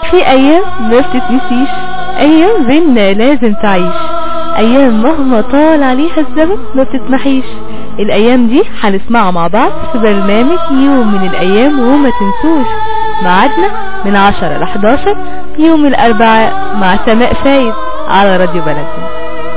في ايام ما بتتنسيش، ايام بينا لازم تعيش، ايام مهما طال عليها الزمن ما بتتمحيش. الايام دي هنسمعها مع بعض في برنامج يوم من الايام، وما تنسوش ميعادنا من 10 ل 11 يوم الاربعاء مع سماء فايد على راديو بلدنا.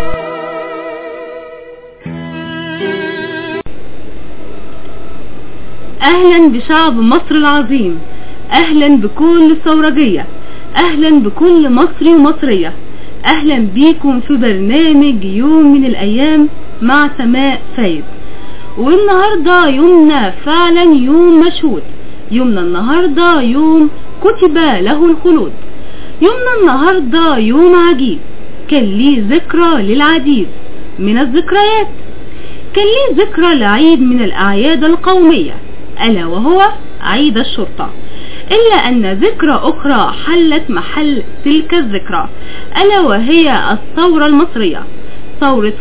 اهلا بشعب مصر العظيم، اهلا بكل الثورجية، اهلا بكل مصري ومصرية، اهلا بيكم في برنامج يوم من الايام مع سماء فايد. والنهاردة يومنا فعلا يوم مشهود، يومنا النهاردة يوم كتب له الخلود، يومنا النهاردة يوم عجيب كان ليه ذكرى للعديد من الذكريات، كان ليه ذكرى لعيد من الأعياد القومية ألا وهو عيد الشرطة، إلا أن ذكرى أخرى حلت محل تلك الذكرى ألا وهي الثورة المصرية، ثورة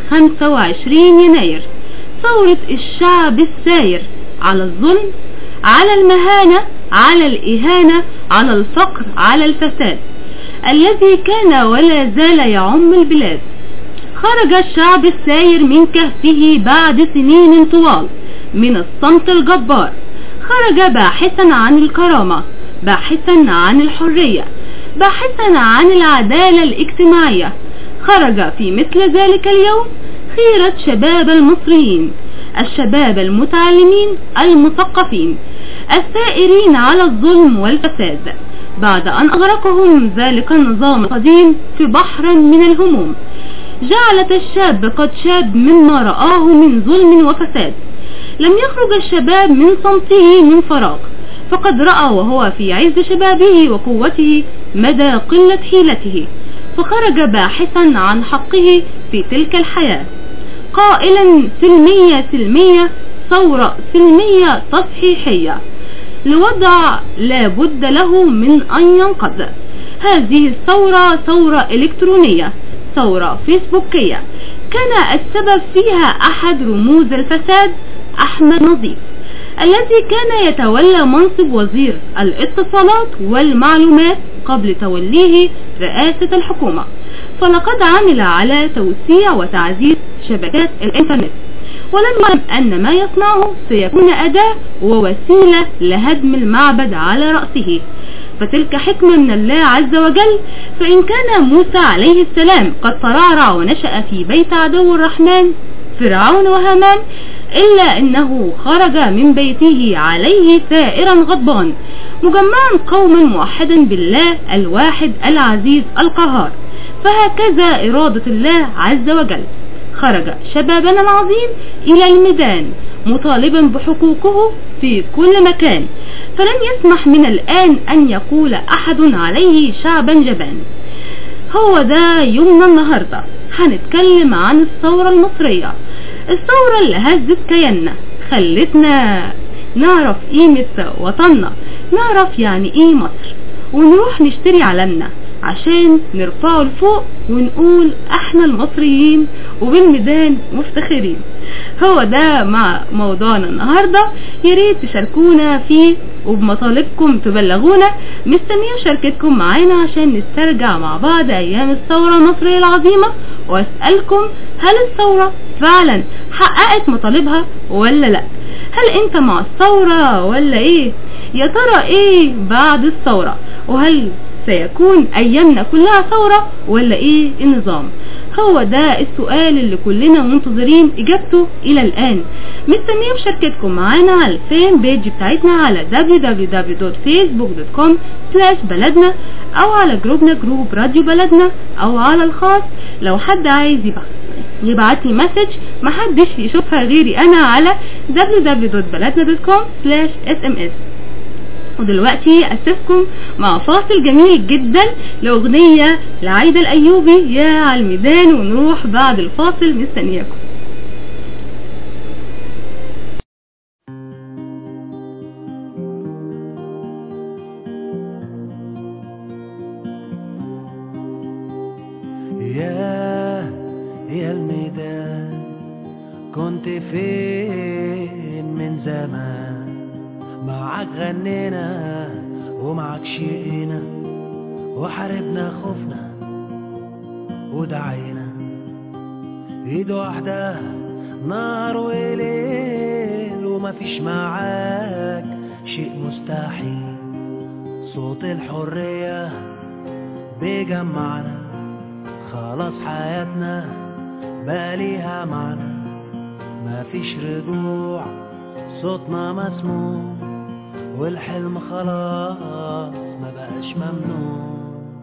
25 يناير، ثورة الشعب الساير على الظلم، على المهانة، على الإهانة، على الفقر، على الفساد الذي كان ولا زال يعم البلاد. خرج الشعب الساير من كهفه بعد سنين طوال من الصمت الجبار، خرج باحثا عن الكرامة، باحثا عن الحرية، باحثا عن العدالة الاجتماعية. خرج في مثل ذلك اليوم خيرة شباب المصريين، الشباب المتعلمين المثقفين الثائرين على الظلم والفساد، بعد أن أغرقهم ذلك النظام القديم في بحر من الهموم. جعلت الشاب قد شاب مما رآه من ظلم وفساد. لم يخرج الشباب من صمته من فراغ، فقد رأى وهو في عز شبابه وقوته مدى قلة حيلته، فخرج باحثا عن حقه في تلك الحياة، قائلا سلمية سلمية، ثورة سلمية تصحيحية لوضع لا بد له من أن ينقذ. هذه الثورة ثورة إلكترونية، ثورة فيسبوكية، كان السبب فيها أحد رموز الفساد أحمد نظيف، الذي كان يتولى منصب وزير الاتصالات والمعلومات قبل توليه رئاسة الحكومة، فلقد عمل على توسيع وتعزيز شبكات الإنترنت، ولم يعلم أن ما يصنعه سيكون أداة ووسيلة لهدم المعبد على رأسه. فتلك حكمة من الله عز وجل. فإن كان موسى عليه السلام قد ترعرع ونشأ في بيت عدو الرحمن فرعون وهامان، إلا أنه خرج من بيته عليه ثائرا غضبان مجمعا قوما موحدا بالله الواحد العزيز القهار. فهكذا إرادة الله عز وجل. خرج شبابنا العظيم إلى الميدان مطالبا بحقوقه في كل مكان، فلن يسمح من الآن أن يقول أحد عليه شعبا جبان. هو ده يومنا النهاردة، هنتكلم عن الثورة المصرية، الثورة اللي هزت كياننا، خلتنا نعرف قيمة وطننا، نعرف يعني ايه مصر، ونروح نشتري علمنا عشان نرفعه لفوق ونقول احنا المصريين وبالميدان مفتخرين. هو ده مع موضوعنا النهاردة، ياريت تشاركونا فيه وبمطالبكم تبلغونا، مستنية شاركتكم معانا عشان نسترجع مع بعض ايام الثورة المصرية العظيمة، واسألكم هل الثورة فعلا حققت مطالبها ولا لا؟ هل انت مع الثورة ولا ايه؟ يا ترى ايه بعد الثورة؟ وهل سيكون ايامنا كلها ثورة ولا ايه النظام؟ هو ده السؤال اللي كلنا منتظرين اجابته الى الان. مستنيه مشاركتكم معانا على الفان بيج بتاعتنا على www.facebook.com/بلدنا، او على جروبنا جروب راديو بلدنا، او على الخاص لو حد عايز يبعتلي مسج محدش يشوفها غيري انا على www.baladna.com/sms. ودلوقتي أسفكم مع فاصل جميل جدا لأغنية لعايدة الأيوبي يا على الميدان، ونروح بعد الفاصل مستنياكم. يا الميدان كنت فين من زمان؟ معاك غنينا ومعاك شقينا وحاربنا خوفنا ودعينا ايد واحدة نهار وليل ومفيش معاك شيء مستحيل. صوت الحرية بيجمعنا خلاص حياتنا بقى ليها معنى مفيش رجوع صوتنا مسموع والحلم خلاص ما بقاش ممنوع.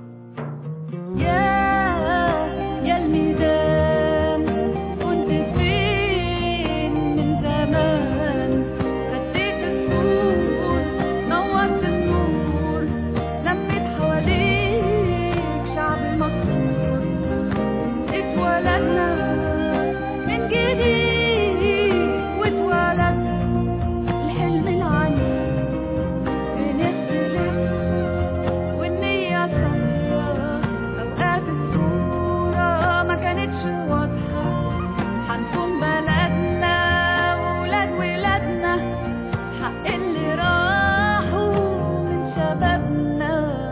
يا الميدان كنت فين من زمان خديت السور نورت النور لميت حواليك شعب مصر اتولدنا من جديد واتولد الحلم العنيف بين السلام والنية صفرا اوقات الصورة ما كانتش واضحة حنكون بلدنا وولاد ولادنا حق اللي راحوا من شبابنا.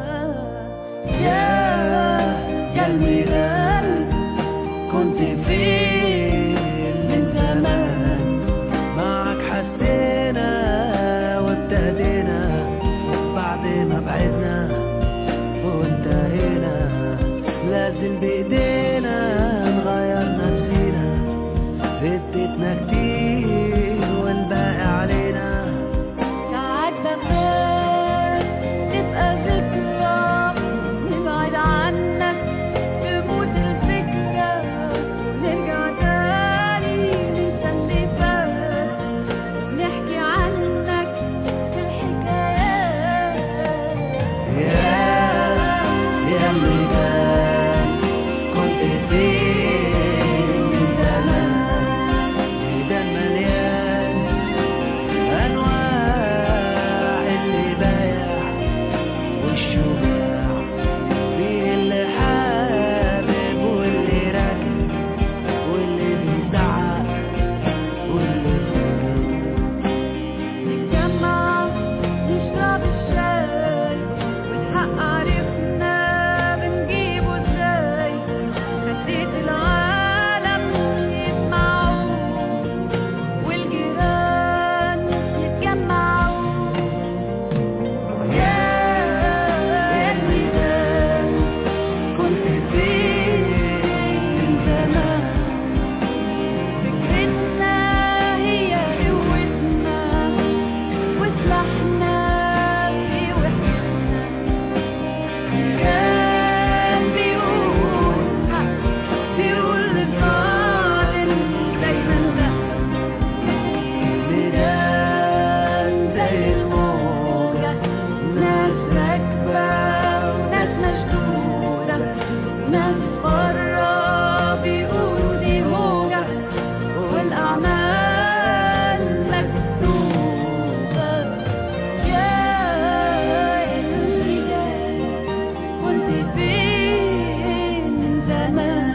يا الميدان كنت فين من زمان معك حسينا وابتدينا بعد ما بعدنا وانتهينا لازم بايدينا نغير نفسينا اديتنا كتير والباقي علينا. ساعات بخاف تبقى ذكرى نبعد عنك تموت الفكرة ونرجع تاني ننسى اللي فات ونحكي عنك في الحكايات. يا الميدان كنت فين من زمان ميدان مليان أنواع اللي بايع والشجاع فيه اللي حابب واللي راكب واللي بيزعق واللي نتجمع نشرب الشاي والحق عرفنا بنجيبه ازاي خليت العالم يسمعوا والجيران يتجمعوا. يا الميدان كنت فين من زمان فكرتنا هي قوتنا وسلاحنا في وحدتنا. كان بيقول حق بيقول للظالم دايما لا ميدان زي الموجة ناس راكبة وناس مشدودة ناس برا بيقولوا دي موجة والأعمال مكتوبة. يا الميدان كنت فين من زمان.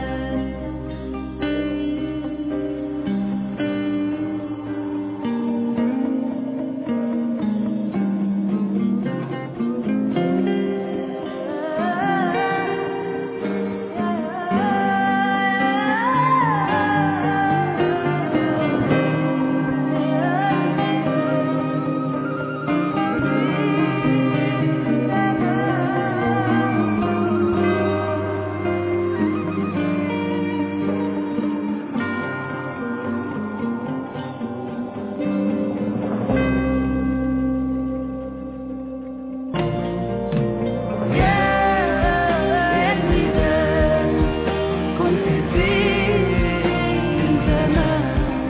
يا الميدان كنت فين من زمان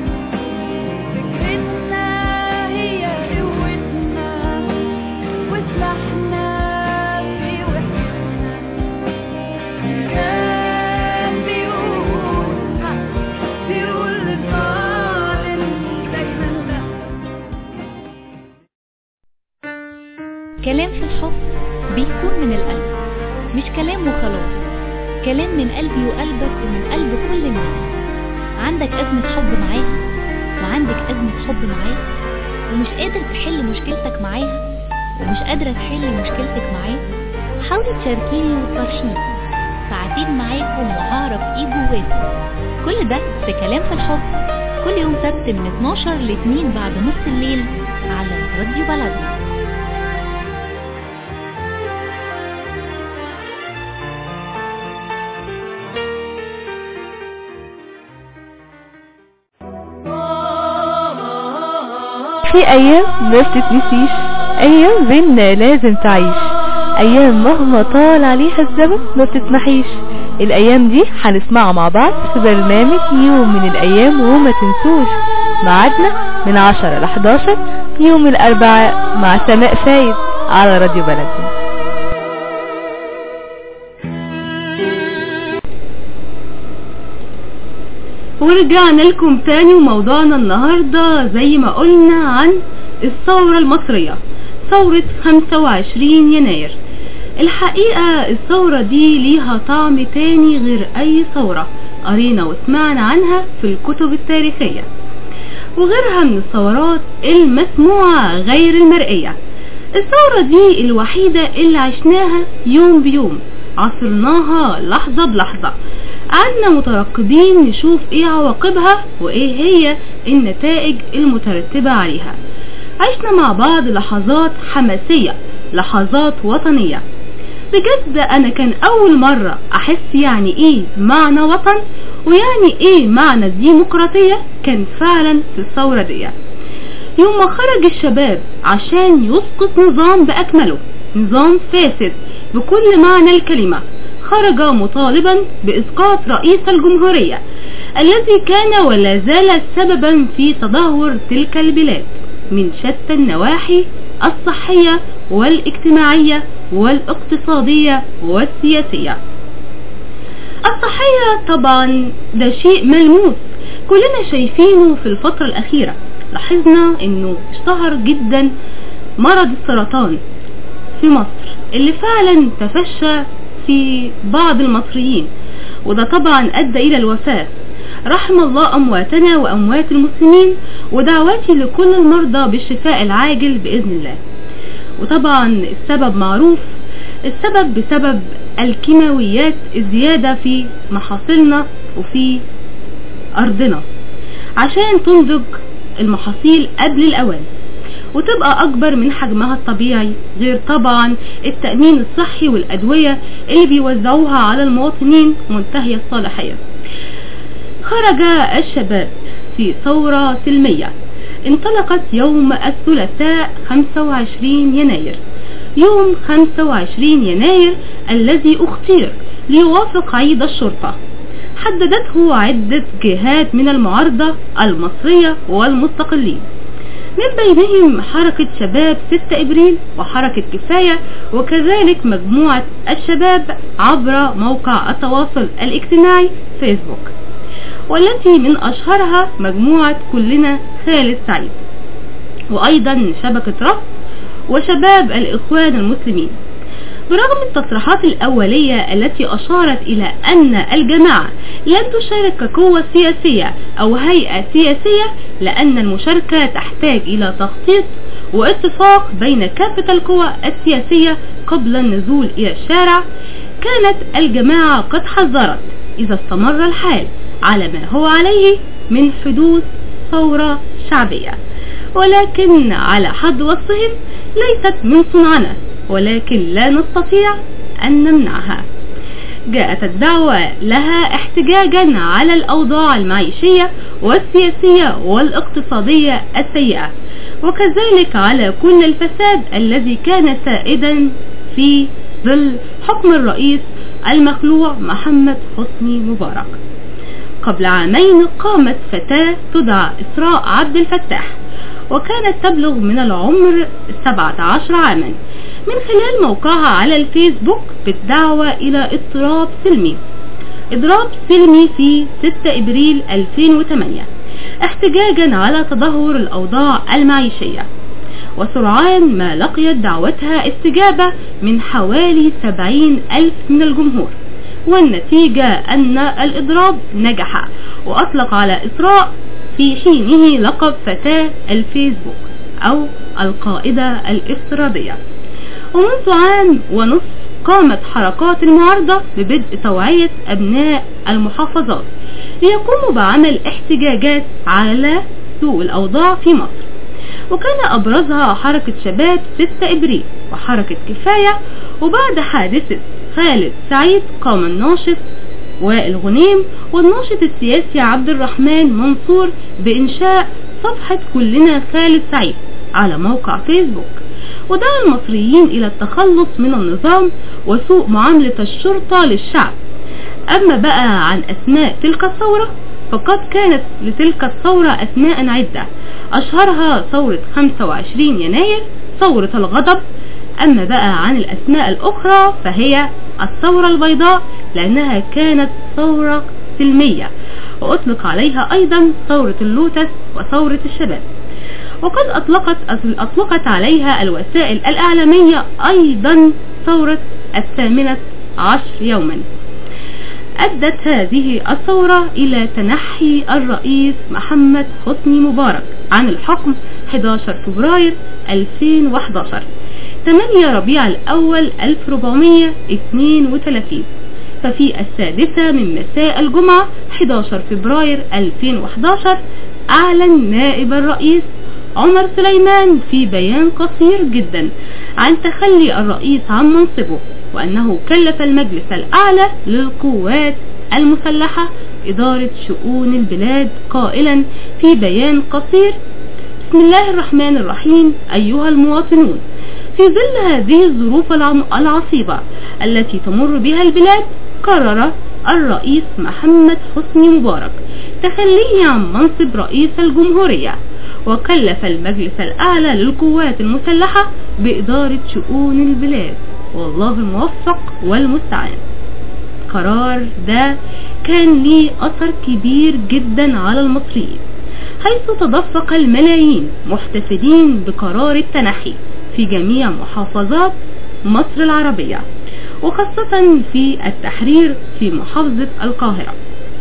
فكرتنا هي قوتنا وسلاحنا في وحدتنا. كان بيقول حق بيقول للظالم دايما لا. كلام في الحب بيكون من القلب مش كلام وخلاص كلام من قلبي وقلبك ومن قلب كل الناس. عندك أزمة حب معاها وعندك أزمة حب معاه ومش قادر تحل مشكلتك معاها ومش قادرة تحل مشكلتك معاه. حاولي تشاركيني وتفرحيني، ساعتين معاكم وهعرف ايه جواكم. كل ده في كلام في الحب، كل يوم سبت من 12 ل 2 بعد نص الليل على راديو بلدنا. في ايام ما بتتنسيش، ايام بينا لازم تعيش، ايام مهما طال عليها الزمن ما بتتمحيش. الايام دي هنسمعها مع بعض في برنامج يوم من الايام، وما تنسوش ميعادنا من 10 ل 11 يوم الاربعاء مع سماء فايد على راديو بلدنا. ورجعنا لكم تاني، وموضوعنا النهاردة زي ما قلنا عن الثورة المصرية، ثورة 25 يناير. الحقيقة الثورة دي ليها طعم تاني غير اي ثورة قرينا وسمعنا عنها في الكتب التاريخية، وغيرها من الثورات المسموعة غير المرئية. الثورة دي الوحيدة اللي عشناها يوم بيوم، عصرناها لحظة بلحظة، قعدنا مترقبين نشوف ايه عواقبها وايه هي النتائج المترتبة عليها. عشنا مع بعض لحظات حماسية، لحظات وطنية. بجد انا كان اول مرة احس يعني ايه معنى وطن ويعني ايه معنى الديمقراطية، كان فعلا في الثورة دي. يوم ما خرج الشباب عشان يسقط نظام باكمله، نظام فاسد بكل معنى الكلمة، خرج مطالبا بإسقاط رئيس الجمهورية الذي كان ولا زال سببا في تدهور تلك البلاد من شتى النواحي الصحية والاجتماعية والاقتصادية والسياسية. الصحية طبعا ده شيء ملموس كلنا شايفينه في الفترة الأخيرة. لاحظنا انه اشتهر جدا مرض السرطان في مصر اللي فعلا تفشى في بعض المصريين، وده طبعا ادى الى الوفاة. رحم الله امواتنا واموات المسلمين، ودعواتي لكل المرضى بالشفاء العاجل باذن الله. وطبعا السبب معروف، السبب بسبب الكيماويات الزيادة في محاصيلنا وفي ارضنا عشان تنضج المحاصيل قبل الاوان وتبقى اكبر من حجمها الطبيعي، غير طبعا التأمين الصحي والادوية اللي بيوزعوها على المواطنين منتهية الصلاحية. خرج الشباب في ثورة سلمية انطلقت يوم الثلاثاء 25 يناير. يوم 25 يناير الذي اختير ليوافق عيد الشرطة حددته عدة جهات من المعارضة المصرية والمستقلين، من بينهم حركة شباب 6 إبريل وحركة كفاية، وكذلك مجموعة الشباب عبر موقع التواصل الاجتماعي فيسبوك، والتي من أشهرها مجموعة كلنا خالد سعيد، وأيضا شبكة رفض وشباب الإخوان المسلمين. برغم التصريحات الأولية التي أشارت إلى أن الجماعة لن تشارك كقوة سياسية أو هيئة سياسية، لأن المشاركة تحتاج إلى تخطيط واتفاق بين كافة القوى السياسية قبل النزول إلى الشارع، كانت الجماعة قد حذرت إذا استمر الحال على ما هو عليه من حدوث ثورة شعبية، ولكن على حد وصفهم ليست من صنعنا، ولكن لا نستطيع أن نمنعها. جاءت الدعوة لها احتجاجا على الأوضاع المعيشية والسياسية والاقتصادية السيئة، وكذلك على كل الفساد الذي كان سائدا في ظل حكم الرئيس المخلوع محمد حسني مبارك. قبل عامين قامت فتاة تدعى إسراء عبد الفتاح، وكانت تبلغ من العمر 17 عاما، من خلال موقعها على الفيسبوك بالدعوة إلى إضراب سلمي في 6 إبريل 2008 احتجاجا على تدهور الأوضاع المعيشية. وسرعان ما لقيت دعوتها استجابة من حوالي 70,000 من الجمهور، والنتيجة أن الإضراب نجح، وأطلق على إسراء في حينه لقب فتاة الفيسبوك أو القائدة الافتراضية. ومنذ عام ونصف قامت حركات المعارضة ببدء توعية أبناء المحافظات ليقوموا بعمل احتجاجات على سوء الأوضاع في مصر، وكان أبرزها حركة شباب 6 إبريل وحركة كفاية. وبعد حادثة خالد سعيد قام الناشط وائل غنيم والناشط السياسي عبد الرحمن منصور بإنشاء صفحة كلنا خالد سعيد على موقع فيسبوك، ودعا المصريين إلى التخلص من النظام وسوء معاملة الشرطة للشعب. أما بقى عن أسماء تلك الثورة فقد كانت لتلك الثورة أسماء عدة، أشهرها ثورة 25 يناير، ثورة الغضب. أما بقى عن الأسماء الأخرى فهي الثورة البيضاء لأنها كانت ثورة سلمية، وأطلق عليها أيضا ثورة اللوتس وثورة الشباب. وقد أطلقت عليها الوسائل الإعلامية أيضا ثورة 18 يوما. أدت هذه الثورة إلى تنحي الرئيس محمد حسني مبارك عن الحكم 11 فبراير 2011 8 ربيع الأول 1432. ففي 6 من مساء الجمعة 11 فبراير 2011 أعلن نائب الرئيس عمر سليمان في بيان قصير جدا عن تخلي الرئيس عن منصبه، وأنه كلف المجلس الأعلى للقوات المسلحة إدارة شؤون البلاد قائلا في بيان قصير: بسم الله الرحمن الرحيم. أيها المواطنون، في ظل هذه الظروف العصيبة التي تمر بها البلاد، قرر الرئيس محمد حسني مبارك تخليه عن منصب رئيس الجمهورية، وكلف المجلس الأعلى للقوات المسلحة بإدارة شؤون البلاد، والله الموفق والمستعان. قرار ده كان ليه أثر كبير جدا على المصريين، حيث تدفق الملايين محتفلين بقرار التنحي في جميع محافظات مصر العربية، وخاصة في التحرير في محافظة القاهرة.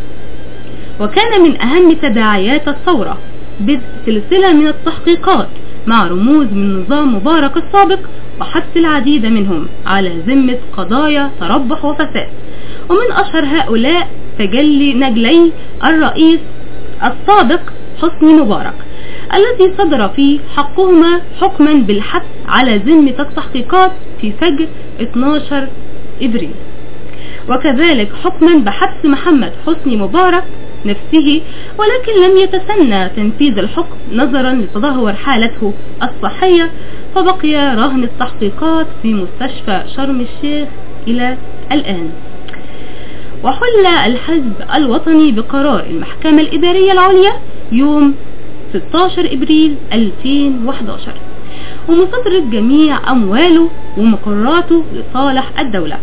وكان من أهم تداعيات الثورة بدء سلسلة من التحقيقات مع رموز من نظام مبارك السابق، وحبس العديد منهم على ذمة قضايا تربح وفساد. ومن أشهر هؤلاء تجلي نجلي الرئيس السابق حسني مبارك الذي صدر فيه حقهما حكما بالحبس على ذمة التحقيقات في فجر 12 إبريل، وكذلك حكما بحبس محمد حسني مبارك نفسه، ولكن لم يتسنى تنفيذ الحكم نظرا لتدهور حالته الصحية، فبقي رهن التحقيقات في مستشفى شرم الشيخ إلى الآن. وحل الحزب الوطني بقرار المحكمة الإدارية العليا يوم 16 إبريل 2011، ومصادرة جميع أمواله ومقراته لصالح الدولة.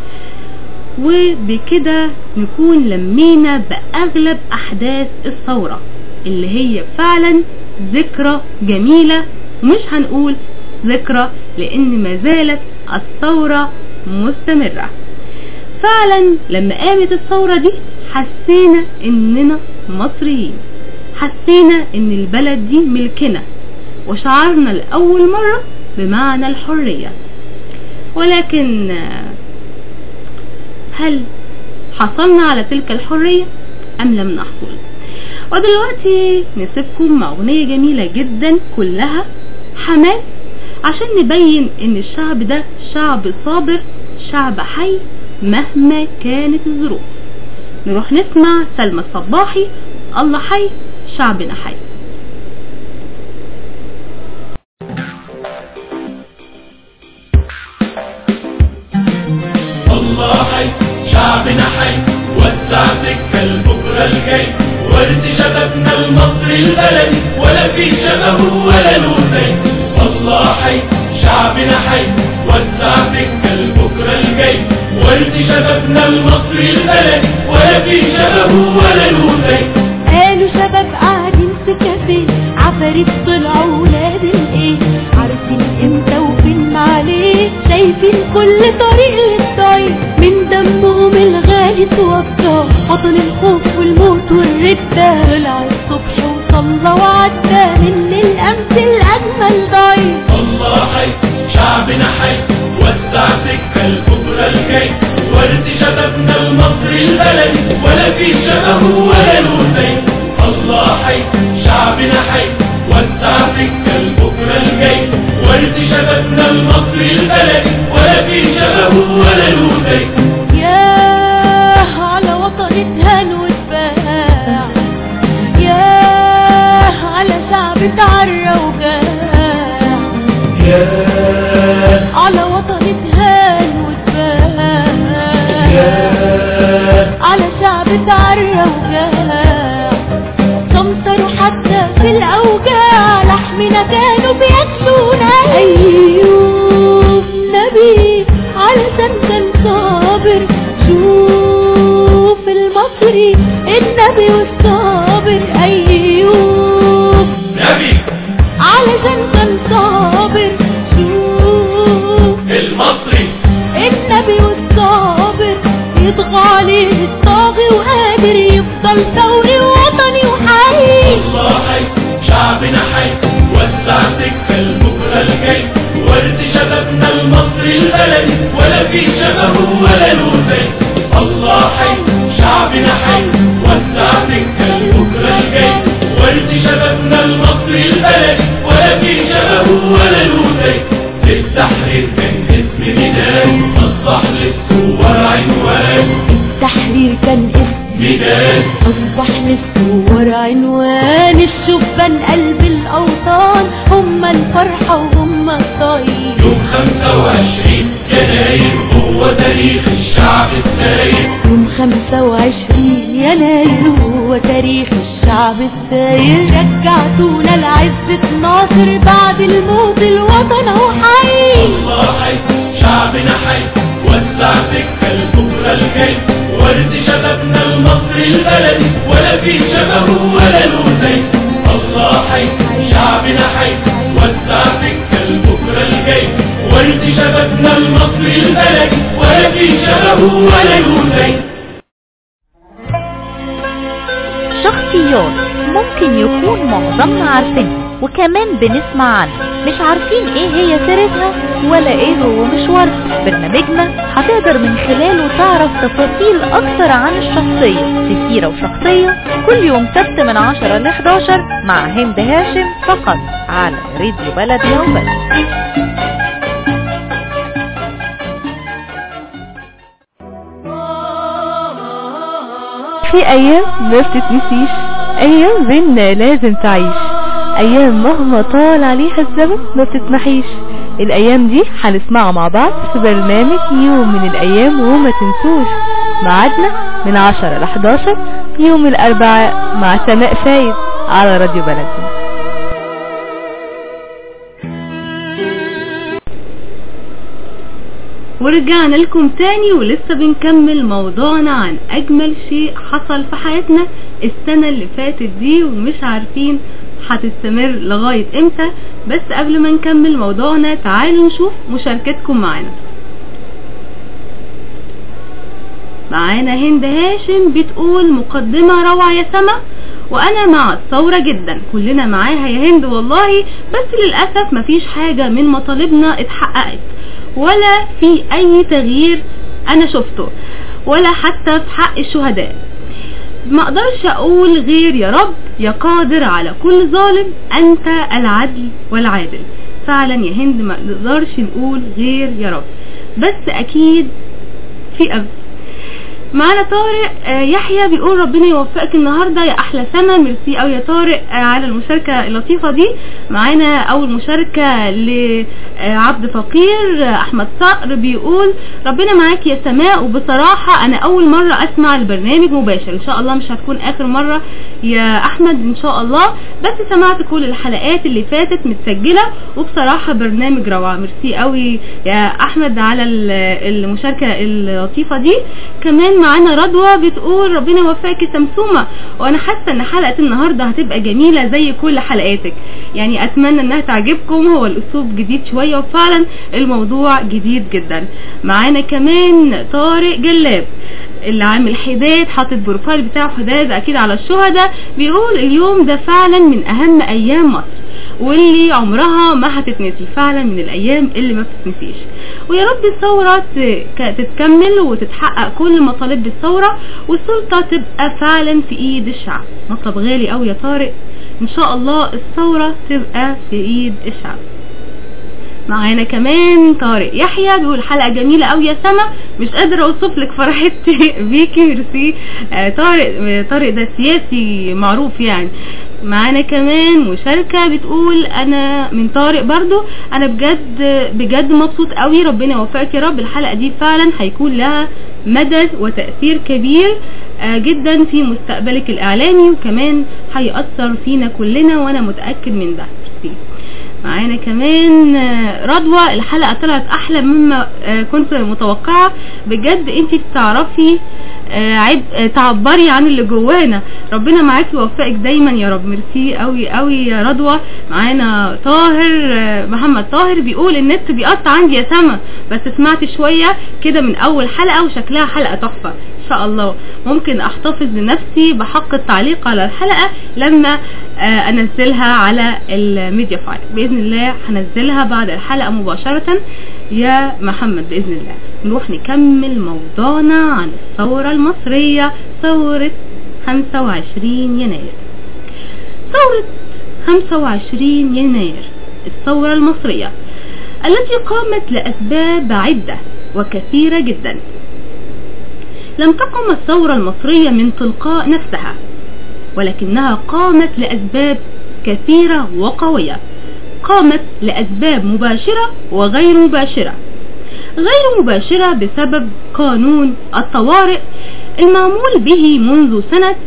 وبكده نكون لمينا بأغلب أحداث الثورة اللي هي فعلا ذكرى جميلة، ومش هنقول ذكرى لأن ما زالت الثورة مستمرة. فعلا لما قامت الثورة دي حسينا إننا مصريين، حسينا إن البلد دي ملكنا، وشعرنا لأول مرة بمعنى الحرية. ولكن هل حصلنا على تلك الحرية أم لم نحصل؟ ودلوقتي نسيبكم مع أغنية جميلة جدا كلها حماس عشان نبين إن الشعب ده شعب صابر، شعب حي مهما كانت الظروف. نروح نسمع سلمى الصباحي الله حي شعبنا حي. الله حي شعبنا حي، وسع سكة البكرة الجاي، ورد شبابنا المصري البلدي ولا في شبهه ولا له زي. الله حي شعبنا حي، وسع سكة البكرة الجاي، ورد شبابنا المصري البلدي ولا في شبهه ولا له زي. قالوا شباب قاعدين في كافيه، عفاريت طلعوا ولاد الايه، عارفين امتى وفين معليه، شايفين كل طريق للطريق، من دمهم الغالي توفى، وطن الخوف والموت والردة، طلع الصبح وصلى وعدى من الامس الاجمل ضايع. الله حي شعبنا حي، وسع سكة البكرة شبابنا المصري البلدي ولا في شبهه ولا له زي. ياه على وطن اتهان واتباع، ياه على شعب اتعرى وجاع، ياه على وطن اتهان واتباع، ياه على شعب اتعرى وجاع، سمطروا حتى في الأوجاع، لحمنا كانوا بياكلونا. أيوب نبي علشان كان صابر، شوف المصري النبي والصابر. أيوب نبي علشان كان صابر، شوف المصري النبي والصابر. يطغى عليه الطاغي وقادر يفضل ثوري ووطني وحي. الله حي شعبنا حي وسع سكة البكرة الجاي، ورد شبابنا المصري البلدي ولا في شبهه ولا له زي. الله حي شعبنا حي وسع سكة البكرة الجاي، ورد شبابنا المصري البلدي ولا في شبهه ولا له زي. التحرير كان اسم ميدان أصبح للثوار عنوان. التحرير كان اسم ميدان أصبح للثوار عنوان. الشبان قلب الأوطان هم الفرحة وهم الطيب. يوم 25 يناير هو تاريخ الشعب الساير. يوم 25 يناير هو تاريخ الشعب الساير. رجعتونا لعزة ناصر بعد الموت الوطن هو حي. الله حي شعبنا حي وسع سكة البكرة الجاي، ورد شبابنا المصري البلدي ولا في شبهه ولا له زي. الله حي شعبنا حي وسع سكة البكرة الجاي، ورد شبابنا المصري البلدي ولا في شبهه ولا له زي. شخصيات ممكن يكون معظمنا عارفينها وكمان بنسمع عنها، مش عارفين ايه هي سيرتها ولا ايه هو مشوارها. برنامجنا هتقدر من خلاله تعرف تفاصيل اكتر عن الشخصية في سيرة وشخصية، كل يوم سبت من 10 ل 11 مع هند هاشم فقط على راديو بلدنا وبس. في ايام ما بتتنسيش، ايام بينا لازم تعيش، ايام مهما طال عليها الزمن ما بتتمحيش. الايام دي هنسمعها مع بعض في برنامج يوم من الايام، وما تنسوش ميعادنا من 10 ل 11 يوم الاربعاء مع سماء فايد على راديو بلدنا. ورجعنا لكم تاني ولسه بنكمل موضوعنا عن اجمل شيء حصل في حياتنا السنة اللي فاتت دي، ومش عارفين هتستمر لغاية امتى. بس قبل ما نكمل موضوعنا تعالوا نشوف مشاركتكم معانا. معانا هند هاشم بتقول مقدمة روعة يا سما، وانا مع الثورة جدا. كلنا معاها يا هند والله، بس للأسف مفيش حاجة من مطالبنا اتحققت ولا في اي تغيير انا شفته، ولا حتى في حق الشهداء. ما اقدرش اقول غير يا رب يا قادر على كل ظالم انت العدل والعادل. فعلا يا هند ما نقدرش نقول غير يا رب، بس اكيد في امل. معنا طارق يحيى بيقول ربنا يوفقك النهارده يا احلى سنه. ميرسي قوي يا طارق على المشاركه اللطيفه دي. معانا اول مشاركه لعبد فقير احمد صقر بيقول ربنا معاك يا سماء، وبصراحه انا اول مره اسمع البرنامج مباشر، ان شاء الله مش هتكون اخر مره يا احمد ان شاء الله، بس سمعت كل الحلقات اللي فاتت متسجله، وبصراحه برنامج روعه. ميرسي قوي يا احمد على المشاركه اللطيفه دي. كمان معانا رضوى بتقول ربنا يوفقك يا سمسومه، وانا حاسه ان حلقه النهارده هتبقى جميله زي كل حلقاتك، يعني اتمنى انها تعجبكم. هو الاسلوب جديد شويه وفعلا الموضوع جديد جدا. معانا كمان طارق جلاب اللي عامل حداد، حاطط بروفايل بتاعه حداد اكيد على الشهداء، بيقول اليوم ده فعلا من اهم ايام مصر واللي عمرها ما هتتنسي، فعلا من الايام اللي ما بتتنسيش. ويا رب الثورة تتكمل وتتحقق كل مطالب الثورة، والسلطة تبقى فعلا في ايد الشعب. مطلب غالي قوي يا طارق، ان شاء الله الثورة تبقى في ايد الشعب. معانا كمان طارق يحيى بيقول حلقة جميلة قوي يا سما، مش قادرة اوصف لك فرحتي بيكي. ميرسي. طارق ده سياسي معروف يعني. معانا كمان مشاركة بتقول انا من طارق برضو، انا بجد مبسوط قوي، ربنا يوفقك يا رب. الحلقة دي فعلا هيكون لها مدى وتأثير كبير جدا في مستقبلك الاعلامي، وكمان هيأثر فينا كلنا وانا متأكد من ده. معانا كمان رضوى، الحلقة طلعت احلى مما كنت متوقعة، بجد انتي بتعرفي تعبري عن اللي جوانا، ربنا معاكي ووفقك دايما يا رب. ميرسي قوي قوي يا رضوى. معانا محمد طاهر بيقول النت بيقطع عندي يا سما، بس سمعت شوية كده من اول حلقة وشكلها حلقة تحفة ان شاء الله. ممكن احتفظ لنفسي بحق التعليق على الحلقة لما انزلها على الميديا فايل باذن الله، هنزلها بعد الحلقة مباشرة يا محمد باذن الله. نروح نكمل موضوعنا عن الثورة المصرية، ثورة 25 يناير. ثورة 25 يناير الثورة المصرية التي قامت لأسباب عدة وكثيرة جدا. لم تقم الثورة المصرية من تلقاء نفسها، ولكنها قامت لأسباب كثيرة وقوية. قامت لأسباب مباشرة وغير مباشرة. غير مباشرة بسبب قانون الطوارئ المعمول به منذ سنة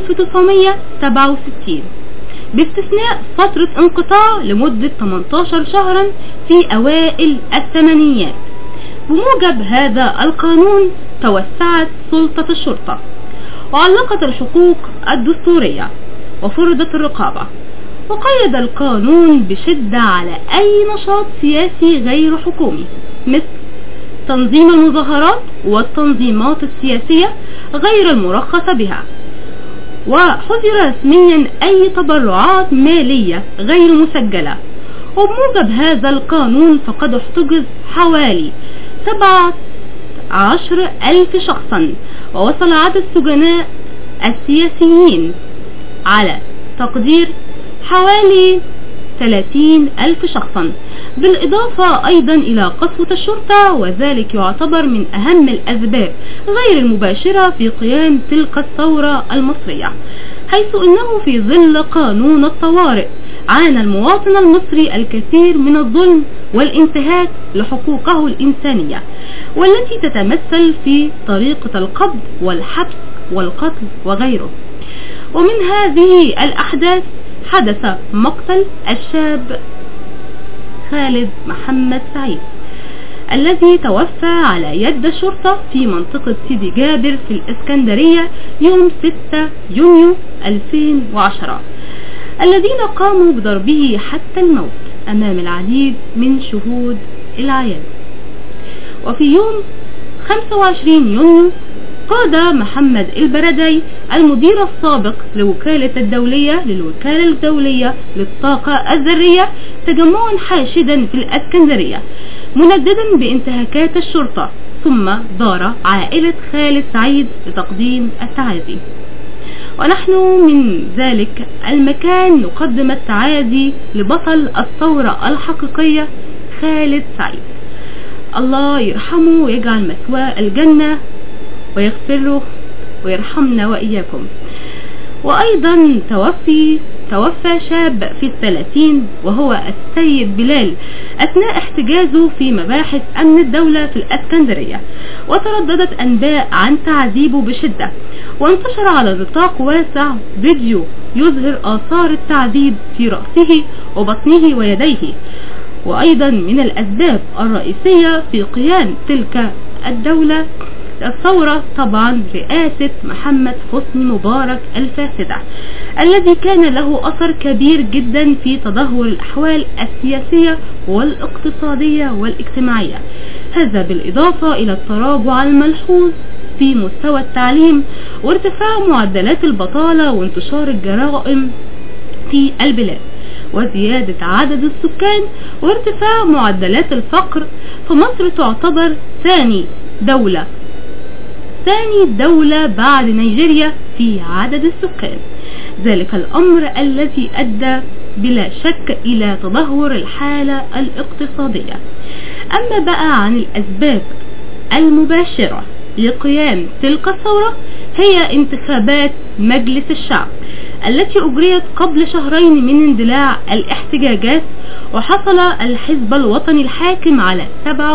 1967 باستثناء فترة انقطاع لمدة 18 شهرا في أوائل الثمانينيات. بموجب هذا القانون توسعت سلطة الشرطة وعلقت الحقوق الدستورية وفرضت الرقابة، وقيد القانون بشدة على أي نشاط سياسي غير حكومي مثل تنظيم المظاهرات والتنظيمات السياسية غير المرخصة بها، وحظر رسميا أي تبرعات مالية غير مسجلة. وبموجب هذا القانون فقد احتجز حوالي 17,000 شخصا، ووصل عدد السجناء السياسيين على تقدير حوالي 30,000 شخصا، بالإضافة أيضا إلى قسوة الشرطة، وذلك يعتبر من أهم الأسباب غير المباشرة في قيام تلك الثورة المصرية، حيث أنه في ظل قانون الطوارئ عانى المواطن المصري الكثير من الظلم والانتهاك لحقوقه الإنسانية، والتي تتمثل في طريقة القبض والحبس والقتل وغيره. ومن هذه الأحداث حدث مقتل الشاب خالد محمد سعيد الذي توفى على يد الشرطة في منطقة سيدي جابر في الإسكندرية يوم 6 يونيو 2010، الذين قاموا بضربه حتى الموت أمام العديد من شهود العيان. وفي يوم 25 يونيو قاد محمد البردي المدير السابق للوكالة الدولية للطاقة الذرية تجمعا حاشدا في الإسكندرية منددا بانتهاكات الشرطة، ثم دار عائلة خالد سعيد لتقديم التعازي. ونحن من ذلك المكان نقدم التعازي لبطل الثورة الحقيقية خالد سعيد، الله يرحمه ويجعل مثواه الجنة ويغفر له ويرحمنا وإياكم. وأيضا توفى شاب في 30 وهو السيد بلال أثناء احتجازه في مباحث أمن الدولة في الإسكندرية، وترددت أنباء عن تعذيبه بشدة، وانتشر على نطاق واسع فيديو يظهر آثار التعذيب في رأسه وبطنه ويديه. وأيضا من الأسباب الرئيسية في قيام تلك الثورة طبعا رئاسة محمد حسني مبارك الفاسدة، الذي كان له أثر كبير جدا في تدهور الأحوال السياسية والاقتصادية والاجتماعية. هذا بالإضافة إلى التراجع الملحوظ في مستوى التعليم وارتفاع معدلات البطالة وانتشار الجرائم في البلاد وزيادة عدد السكان وارتفاع معدلات الفقر. فمصر تعتبر ثاني دولة بعد نيجيريا في عدد السكان. ذلك الأمر الذي أدى بلا شك إلى تدهور الحالة الاقتصادية. أما بقى عن الأسباب المباشرة لقيام تلك الثورة، هي انتخابات مجلس الشعب التي أجريت قبل شهرين من اندلاع الاحتجاجات، وحصل الحزب الوطني الحاكم على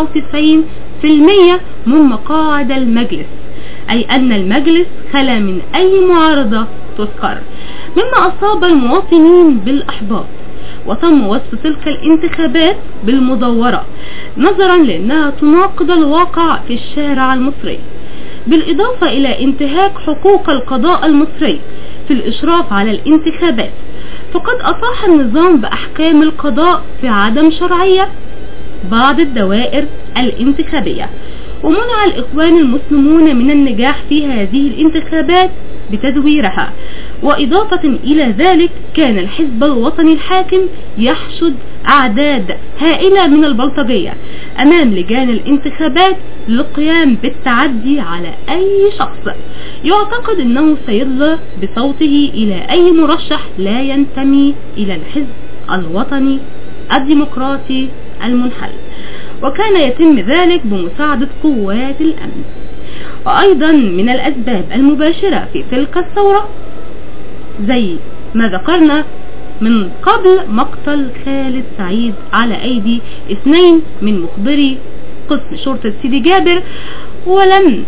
97% من مقاعد المجلس، أي أن المجلس خلا من أي معارضة تذكر، مما أصاب المواطنين بالإحباط. وتم وصف تلك الانتخابات بالمزورة نظرا لأنها تناقض الواقع في الشارع المصري، بالإضافة إلى انتهاك حقوق القضاء المصري في الإشراف على الانتخابات، فقد أصاح النظام بأحكام القضاء في عدم شرعية بعض الدوائر الانتخابية، ومنع الإخوان المسلمون من النجاح في هذه الانتخابات بتدويرها. وإضافة إلى ذلك كان الحزب الوطني الحاكم يحشد أعداد هائلة من البلطجية أمام لجان الانتخابات للقيام بالتعدي على أي شخص يعتقد أنه سيدلى بصوته إلى أي مرشح لا ينتمي إلى الحزب الوطني الديمقراطي المنحل، وكان يتم ذلك بمساعدة قوات الأمن. وأيضا من الأسباب المباشرة في تلك الثورة زي ما ذكرنا من قبل مقتل خالد سعيد على أيدي 2 من مخبري قسم شرطة سيدي جابر، ولم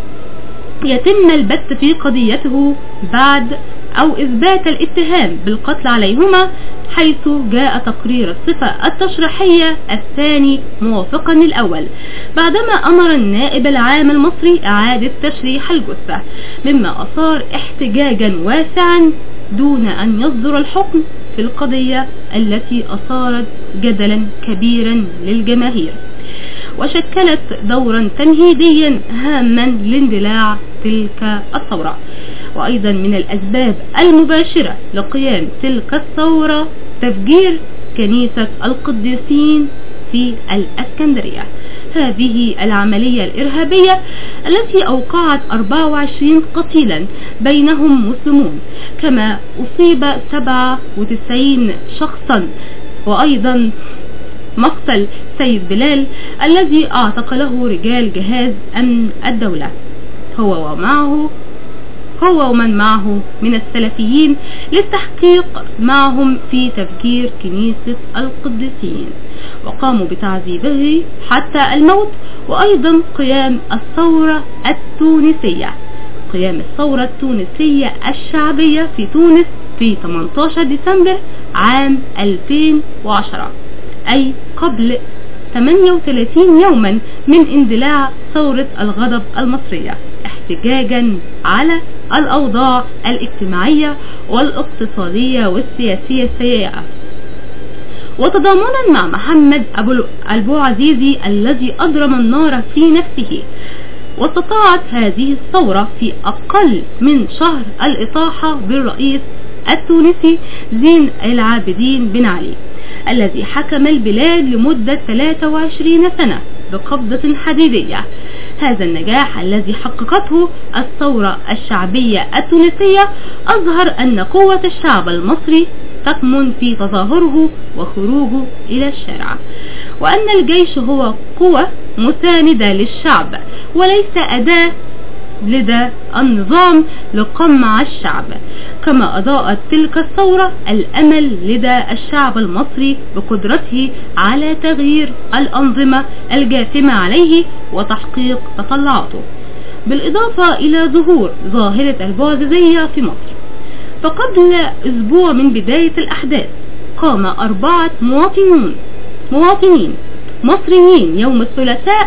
يتم البت في قضيته بعد أو إثبات الاتهام بالقتل عليهما، حيث جاء تقرير الصفة التشريحية الثاني موافقا للأول، بعدما أمر النائب العام المصري إعادة تشريح الجثة، مما أثار احتجاجا واسعا دون أن يصدر الحكم في القضية التي أثارت جدلا كبيرا للجماهير، وشكلت دورا تمهيديا هاما لاندلاع تلك الثورة. وأيضا من الأسباب المباشرة لقيام تلك الثورة تفجير كنيسة القديسين في الإسكندرية. هذه العملية الإرهابية التي أوقعت 24 قتيلا بينهم مسلمون، كما أصيب 97 شخصا، وأيضا مقتل سيد بلال الذي اعتقله رجال جهاز أمن الدولة هو ومن معه من السلفيين للتحقيق معهم في تفجير كنيسة القديسين، وقاموا بتعذيبه حتى الموت. وأيضا قيام الثورة التونسية الشعبية في تونس في 18 ديسمبر عام 2010، أي قبل 38 يوما من اندلاع ثورة الغضب المصرية، احتجاجا على الأوضاع الاجتماعية والاقتصادية والسياسية السيئة، وتضامنا مع محمد أبو عزيزي الذي أضرم النار في نفسه. واستطاعت هذه الثورة في أقل من شهر الإطاحة بالرئيس التونسي زين العابدين بن علي الذي حكم البلاد لمدة 23 سنة بقبضة حديدية. هذا النجاح الذي حققته الثورة الشعبية التونسية أظهر أن قوة الشعب المصري تكمن في تظاهره وخروجه إلى الشارع، وأن الجيش هو قوة مساندة للشعب وليس أداة لدى النظام لقمع الشعب. كما أضاءت تلك الثورة الأمل لدى الشعب المصري بقدرته على تغيير الأنظمة الجاثمة عليه وتحقيق تطلعاته، بالإضافة إلى ظهور ظاهرة البعثية في مصر. فقبل أسبوع من بداية الأحداث قام 4 مواطنين مصريين يوم الثلاثاء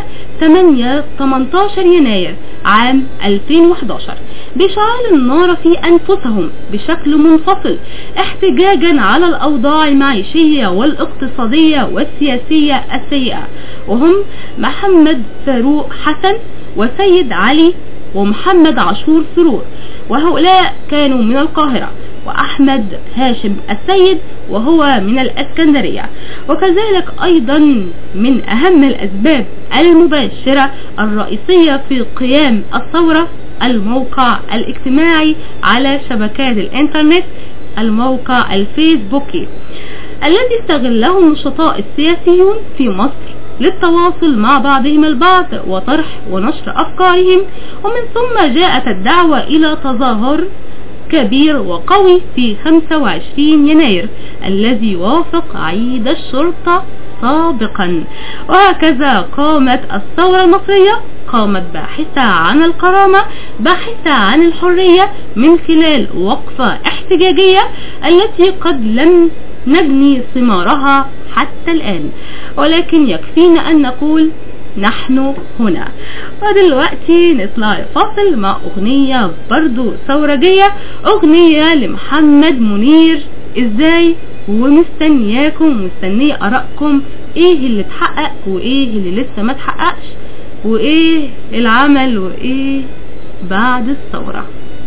18 يناير عام 2011 بإشعال النار في أنفسهم بشكل منفصل احتجاجا على الأوضاع المعيشية والاقتصادية والسياسية السيئة، وهم محمد فاروق حسن وسيد علي ومحمد عاشور سرور، وهؤلاء كانوا من القاهرة، وأحمد هاشم السيد وهو من الإسكندرية. وكذلك أيضا من أهم الأسباب المباشرة الرئيسية في قيام الثورة الموقع الاجتماعي على شبكات الإنترنت الموقع الفيسبوكي الذي استغله النشطاء السياسيون في مصر للتواصل مع بعضهم البعض وطرح ونشر أفكارهم، ومن ثم جاءت الدعوة إلى تظاهر كبير وقوي في 25 يناير الذي وافق عيد الشرطة سابقا. وهكذا قامت الثورة المصرية، قامت باحثة عن الكرامة، باحثة عن الحرية من خلال وقفة احتجاجية التي قد لم نجني ثمارها حتى الآن، ولكن يكفينا أن نقول نحن هنا. ودلوقتي نطلع فاصل مع أغنية برضو ثورجية، أغنية لمحمد منير إزاي، ومستنياكم مستنية أراءكم، إيه اللي اتحقق وإيه اللي لسه ما اتحققش، وإيه العمل وإيه بعد الثورة.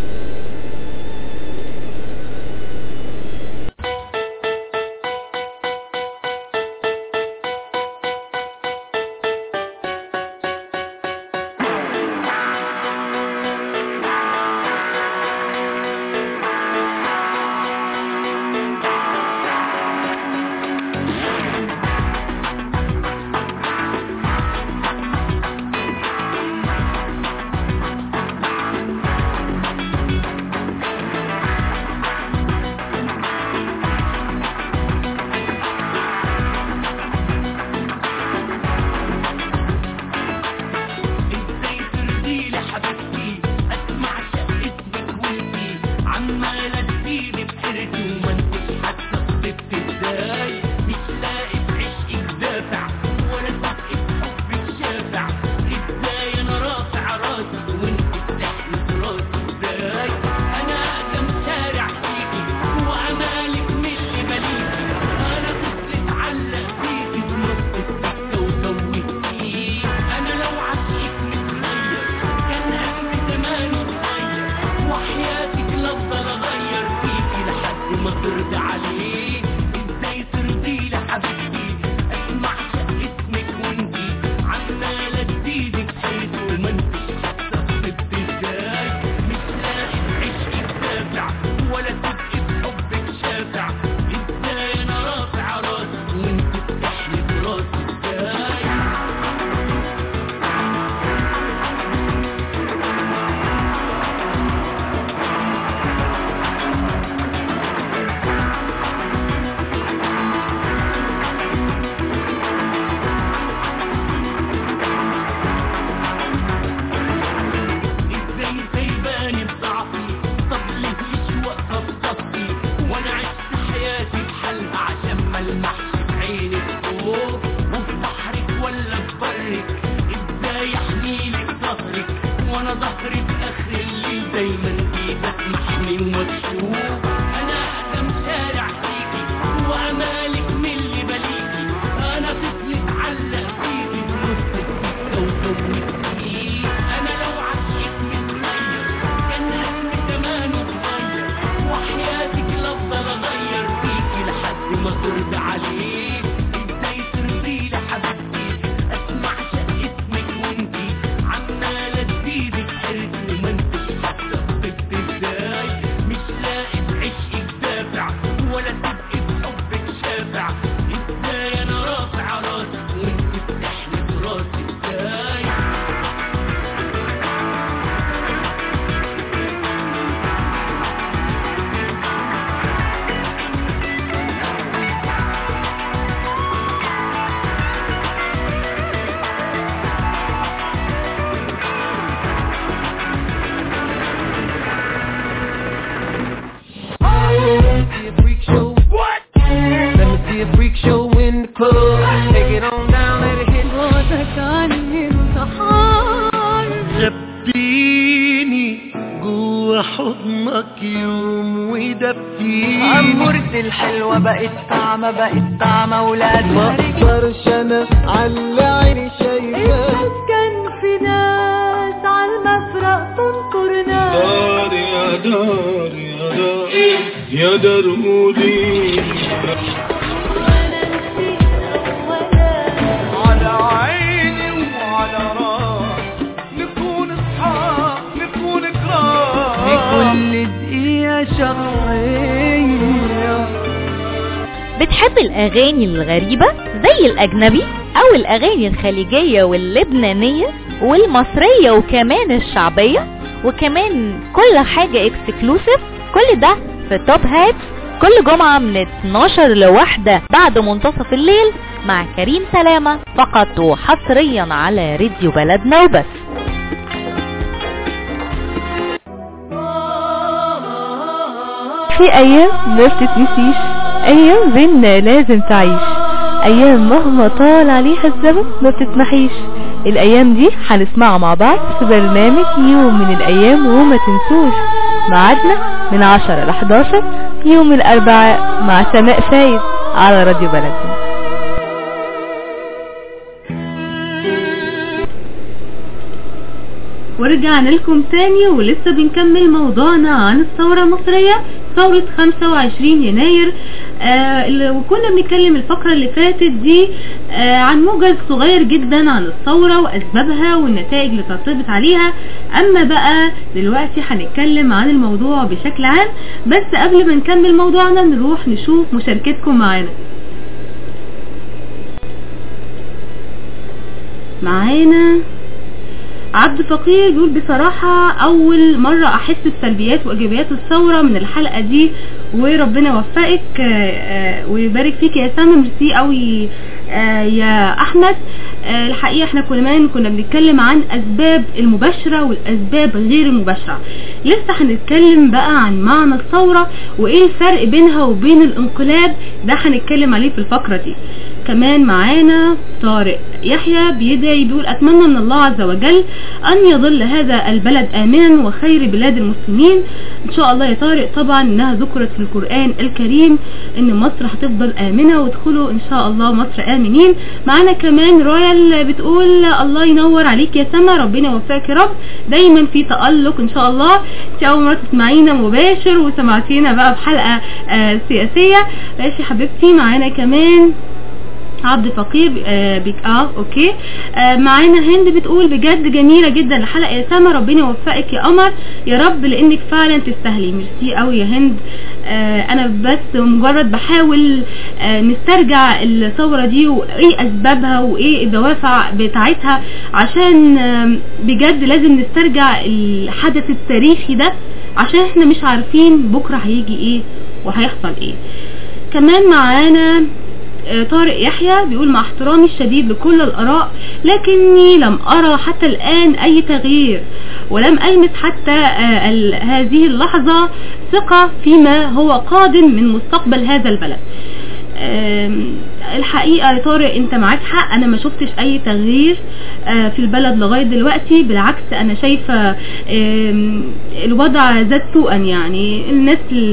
بقت طعمة ولاد مقدرش انا على عيني شايفة كان في ناس عالمفرق تنكرنا دار يا دار يا دار يا درمودي وانا نسيت اولا على عيني وعلى راس نكون اصحاب نكون كرام بكل دقيقة شخصية بتحب الاغاني الغريبة زي الاجنبي او الاغاني الخليجية واللبنانية والمصرية وكمان الشعبية وكمان كل حاجة اكسكلوسيف. كل ده في توب هات كل جمعة من 12 ل1 بعد منتصف الليل مع كريم سلامة فقط وحصريا على راديو بلدنا وبس. في ايام ما بتتنسيش، ايام بينا لازم تعيش، ايام مهما طال عليها الزمن ما بتتمحيش. الايام دي هنسمعها مع بعض في برنامج يوم من الايام وما تنسوش. ميعادنا من 10 ل 11 يوم الاربعاء مع سماء فايد على راديو بلدنا. ورجعنا لكم تاني ولسه بنكمل موضوعنا عن الثورة المصرية، ثورة 25 يناير. وكنا بنتكلم الفقرة اللي فاتت دي عن موجز صغير جدا عن الثورة وأسبابها والنتائج اللي ترتبط عليها. أما بقى دلوقتي هنتكلم عن الموضوع بشكل عام، بس قبل ما نكمل موضوعنا نروح نشوف مشاركتكم معانا. عبد فقير بيقول بصراحة أول مرة أحس بسلبيات وإيجابيات الثورة من الحلقة دي، وربنا يوفقك ويبارك فيك يا سامي. ميرسي قوي يا أحمد. الحقيقة احنا كنا بنتكلم عن أسباب المباشرة والأسباب غير المباشرة. لسه هنتكلم بقى عن معنى الثورة وإيه الفرق بينها وبين الانقلاب، ده هنتكلم عليه في الفقرة دي. كمان معانا طارق يحيى بيدعي بيقول أتمنى من الله عز وجل أن يظل هذا البلد آمنا وخير بلاد المسلمين إن شاء الله يا طارق. طبعا إنها ذكرت في القرآن الكريم إن مصر هتفضل آمنة وادخلوا إن شاء الله مصر آمنين. معانا كمان رويال بتقول الله ينور عليك يا سما، ربنا يوفقك يا رب، دايما في تألق إن شاء الله. انت أول مرة تسمعينا مباشر وسمعتينا بقى في حلقة سياسية. ماشي حبيبتي. معانا كمان عبد فقير اوكي. معانا هند بتقول بجد جميلة جدا الحلقة يا سما، ربنا يوفقك يا قمر يا رب لانك فعلا تستاهلي. ميرسي قوي يا هند. انا بس مجرد بحاول نسترجع الثورة دي وايه اسبابها وايه الدوافع بتاعتها، عشان بجد لازم نسترجع الحدث التاريخي ده عشان احنا مش عارفين بكرة هيجي ايه وهيحصل ايه. كمان معانا طارق يحيى بيقول مع احترامي الشديد لكل الآراء لكني لم أرى حتى الآن أي تغيير ولم ألمس حتى هذه اللحظة ثقة فيما هو قادم من مستقبل هذا البلد. الحقيقة يا طارق انت معاك حق، انا ما شفتش اي تغيير في البلد لغاية دلوقتي، بالعكس انا شايفة الوضع زاد سوءا. يعني الناس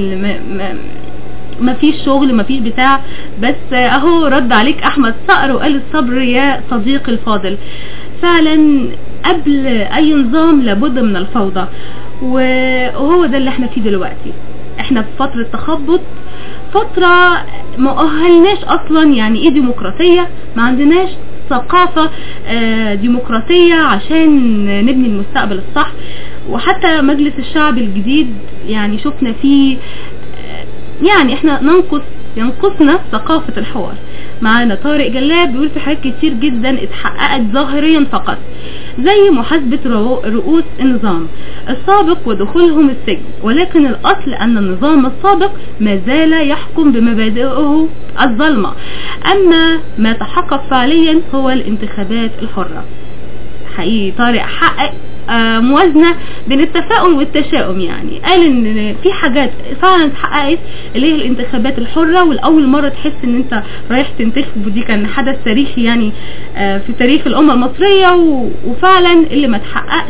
ما فيش شغل ما فيش بتاع، بس اهو رد عليك احمد صقر وقال الصبر يا صديقي الفاضل. فعلا قبل اي نظام لابد من الفوضى، وهو ده اللي احنا فيه دلوقتي. احنا في فترة تخبط، فترة ما أهلناش اصلا يعني ايه ديمقراطية، ما عندناش ثقافة ديمقراطية عشان نبني المستقبل الصح. وحتى مجلس الشعب الجديد يعني شفنا فيه يعني احنا ينقصنا ثقافة الحوار. معانا طارق جلاب بيقول في حاجات كتير جدا اتحققت ظاهريا فقط، زي محاسبة رؤوس النظام السابق ودخولهم السجن، ولكن الأصل أن النظام السابق ما زال يحكم بمبادئه الظلمة. أما ما تحقق فعليا هو الانتخابات الحرة. حقيقي طارق حقق موازنة بين التفاؤل والتشاؤم. يعني قال ان في حاجات فعلا اتحققت اللي هي الانتخابات الحرة، والأول مرة تحس ان انت رايح تنتخب، ودي كان حدث تاريخي يعني في تاريخ الأمة المصرية. وفعلا اللي ما تحققش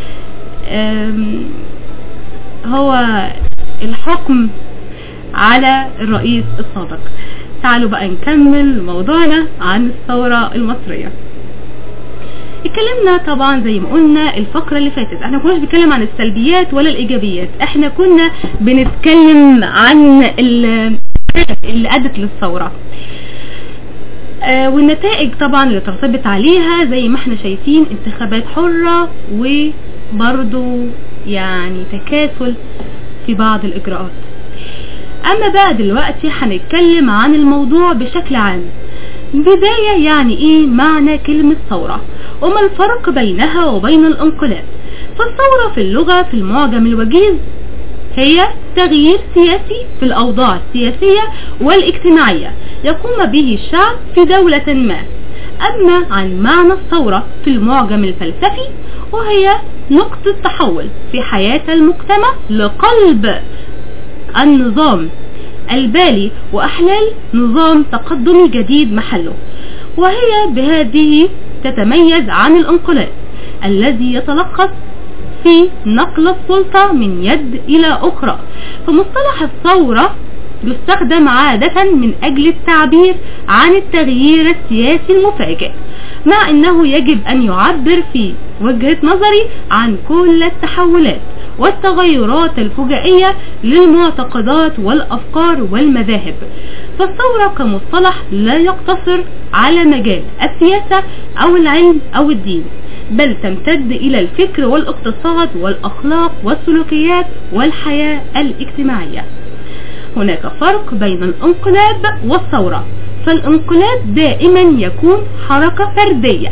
هو الحكم على الرئيس السابق. تعالوا بقى نكمل موضوعنا عن الثورة المصرية. اتكلمنا طبعا زي ما قلنا الفقرة اللي فاتت، احنا كناش بنتكلم عن السلبيات ولا الايجابيات، احنا كنا بنتكلم عن اللي ادت للثورة والنتائج طبعا اللي ترتبط عليها. زي ما احنا شايفين انتخابات حرة وبرضو يعني تكاسل في بعض الاجراءات. أما بقى دلوقتي هنتكلم عن الموضوع بشكل عام. بداية، يعني ايه معنى كلمة ثورة وما الفرق بينها وبين الانقلاب؟ فالثورة في اللغة في المعجم الوجيز هي تغيير سياسي في الأوضاع السياسية والاجتماعية يقوم به الشعب في دولة ما. أما عن معنى الثورة في المعجم الفلسفي، وهي نقطة تحول في حياة المجتمع لقلب النظام البالي وأحلال نظام تقدمي جديد محله، وهي بهذه تتميز عن الانقلاب الذي يتلخص في نقل السلطة من يد إلى أخرى. فمصطلح الثورة يستخدم عادة من أجل التعبير عن التغيير السياسي المفاجئ، مع أنه يجب أن يعبر في وجهة نظري عن كل التحولات والتغيرات الفجائية للمعتقدات والأفكار والمذاهب. فالثورة كمصطلح لا يقتصر على مجال السياسة أو العلم أو الدين، بل تمتد إلى الفكر والاقتصاد والأخلاق والسلوكيات والحياة الاجتماعية. هناك فرق بين الانقلاب والثورة. فالانقلاب دائما يكون حركة فردية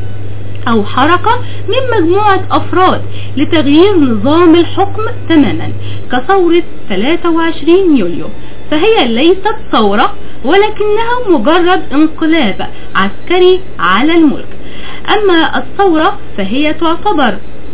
أو حركة من مجموعة أفراد لتغيير نظام الحكم تماما، كثورة 23 يوليو، فهي ليست ثورة ولكنها مجرد انقلاب عسكري على الملك. أما الثورة فهي تعتبر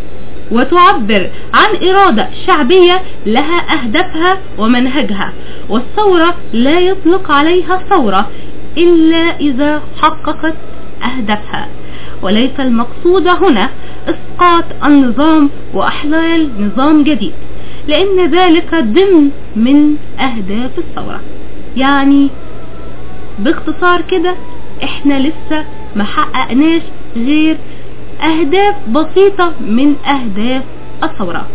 وتعبر عن إرادة شعبية لها أهدافها ومنهجها، والثورة لا يطلق عليها ثورة إلا إذا حققت أهدافها، وليس المقصود هنا إسقاط النظام وإحلال نظام جديد، لأن ذلك ضمن من أهداف الثورة. يعني باختصار كده احنا لسه ما حققناش غير أهداف بسيطة من أهداف الثورة،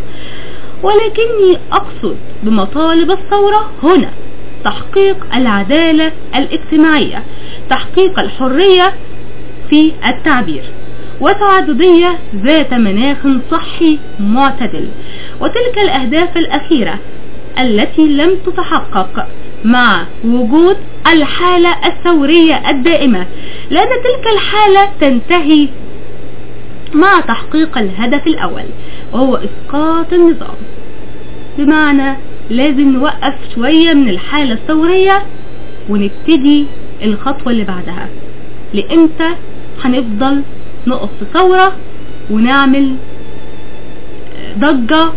ولكني أقصد بمطالب الثورة هنا تحقيق العدالة الاجتماعية، تحقيق الحرية في التعبير، وتعددية ذات مناخ صحي معتدل. وتلك الأهداف الأخيرة التي لم تتحقق مع وجود الحالة الثورية الدائمة، لأن تلك الحالة تنتهي مع تحقيق الهدف الأول وهو إسقاط النظام. بمعنى لازم نوقف شوية من الحالة الثورية ونبتدي الخطوة اللي بعدها. لإمتى هنفضل نقف في ثورة ونعمل ضجة؟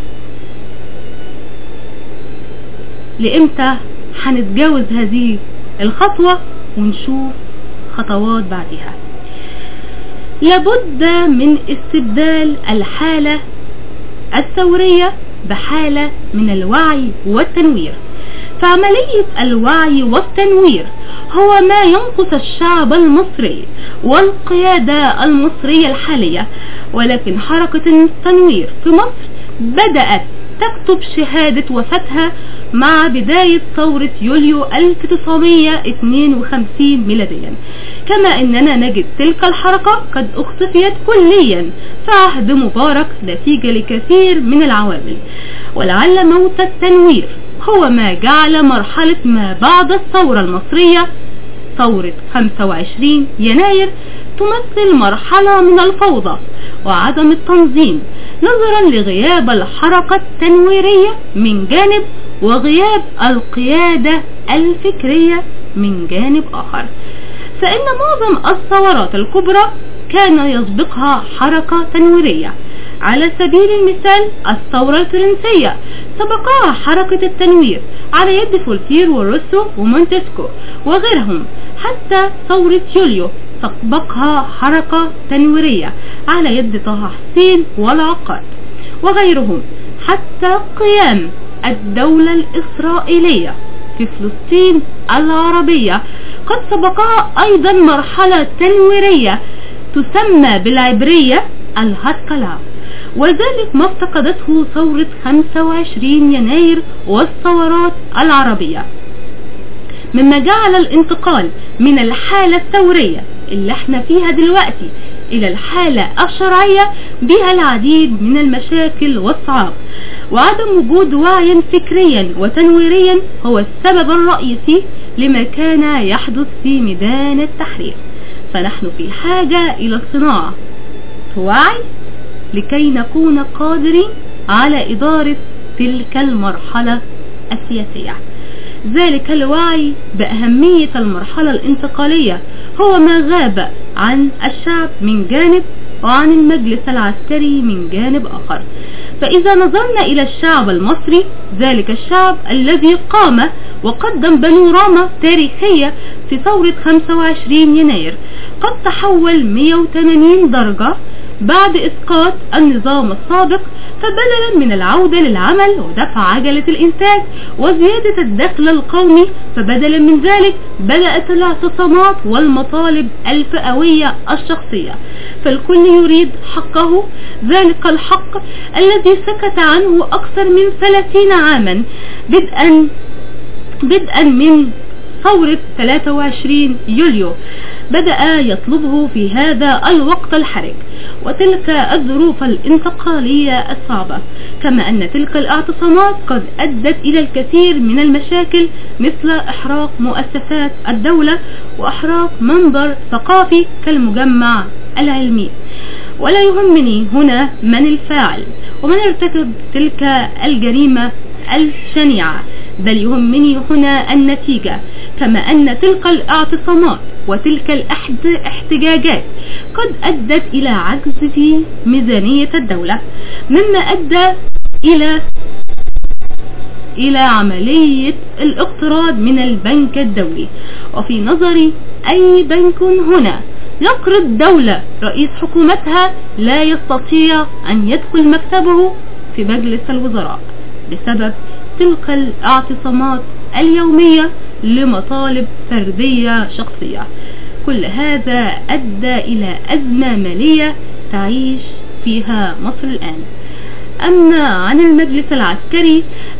لإمتى هنتجاوز هذه الخطوة ونشوف خطوات بعدها؟ لابد من استبدال الحالة الثورية بحالة من الوعي والتنوير. فعملية الوعي والتنوير هو ما ينقص الشعب المصري والقيادة المصرية الحالية، ولكن حركة التنوير في مصر بدأت تكتب شهادة وفاتها مع بداية ثورة يوليو 1952 ميلاديا، كما أننا نجد تلك الحركة قد اختفيت كليا في عهد مبارك نتيجة لكثير من العوامل. ولعل موت التنوير هو ما جعل مرحلة ما بعد الثورة المصرية ثورة 25 يناير تمثل مرحلة من الفوضى وعدم التنظيم، نظرا لغياب الحركة التنويرية من جانب وغياب القيادة الفكرية من جانب آخر. فإن معظم الثورات الكبرى كان يسبقها حركة تنويرية. على سبيل المثال الثورة الفرنسية سبقها حركة التنوير على يد فولتير وروسو ومونتسكو وغيرهم، حتى ثورة يوليو سبقها حركة تنويرية على يد طه حسين والعقاد وغيرهم، حتى قيام الدولة الإسرائيلية في فلسطين العربية قد سبقها أيضا مرحلة تنويرية تسمى بالعبرية الهتكلة، وذلك ما افتقدته ثورة 25 يناير والثورات العربية، مما جعل الانتقال من الحالة الثورية اللي احنا فيها دلوقتي إلى الحالة الشرعية بها العديد من المشاكل والصعاب. وعدم وجود وعي فكريا وتنويريا هو السبب الرئيسي لما كان يحدث في ميدان التحرير. فنحن في حاجة إلى صناعة وعي لكي نكون قادرين على إدارة تلك المرحلة السياسية. ذلك الوعي بأهمية المرحلة الانتقالية هو ما غاب عن الشعب من جانب وعن المجلس العسكري من جانب آخر. فإذا نظرنا إلى الشعب المصري، ذلك الشعب الذي قام وقدم بانوراما تاريخية في ثورة 25 يناير قد تحول 180 درجة بعد إسقاط النظام السابق. فبدلا من العودة للعمل ودفع عجلة الإنتاج وزيادة الدخل القومي، فبدلا من ذلك بدأت الاعتصامات والمطالب الفئوية الشخصية. فالكل يريد حقه، ذلك الحق الذي سكت عنه أكثر من 30 عاما بدءا من ثورة 23 يوليو بدأ يطلبه في هذا الوقت الحرج وتلك الظروف الانتقالية الصعبة. كما أن تلك الاعتصامات قد أدت إلى الكثير من المشاكل مثل إحراق مؤسسات الدولة وإحراق منبر ثقافي كالمجمع العلمي. ولا يهمني هنا من الفاعل ومن ارتكب تلك الجريمة الشنيعة، بل يهمني هنا النتيجة. كما أن تلك الاعتصامات وتلك الاحتجاجات قد أدت إلى عجز في ميزانية الدولة، مما أدى إلى عملية الاقتراض من البنك الدولي. وفي نظري أي بنك هنا يقرض دولة رئيس حكومتها لا يستطيع أن يدخل مكتبه في مجلس الوزراء بسبب تلك الاعتصامات اليومية لمطالب فردية شخصية. كل هذا أدى إلى أزمة مالية تعيش فيها مصر الآن. أما عن المجلس العسكري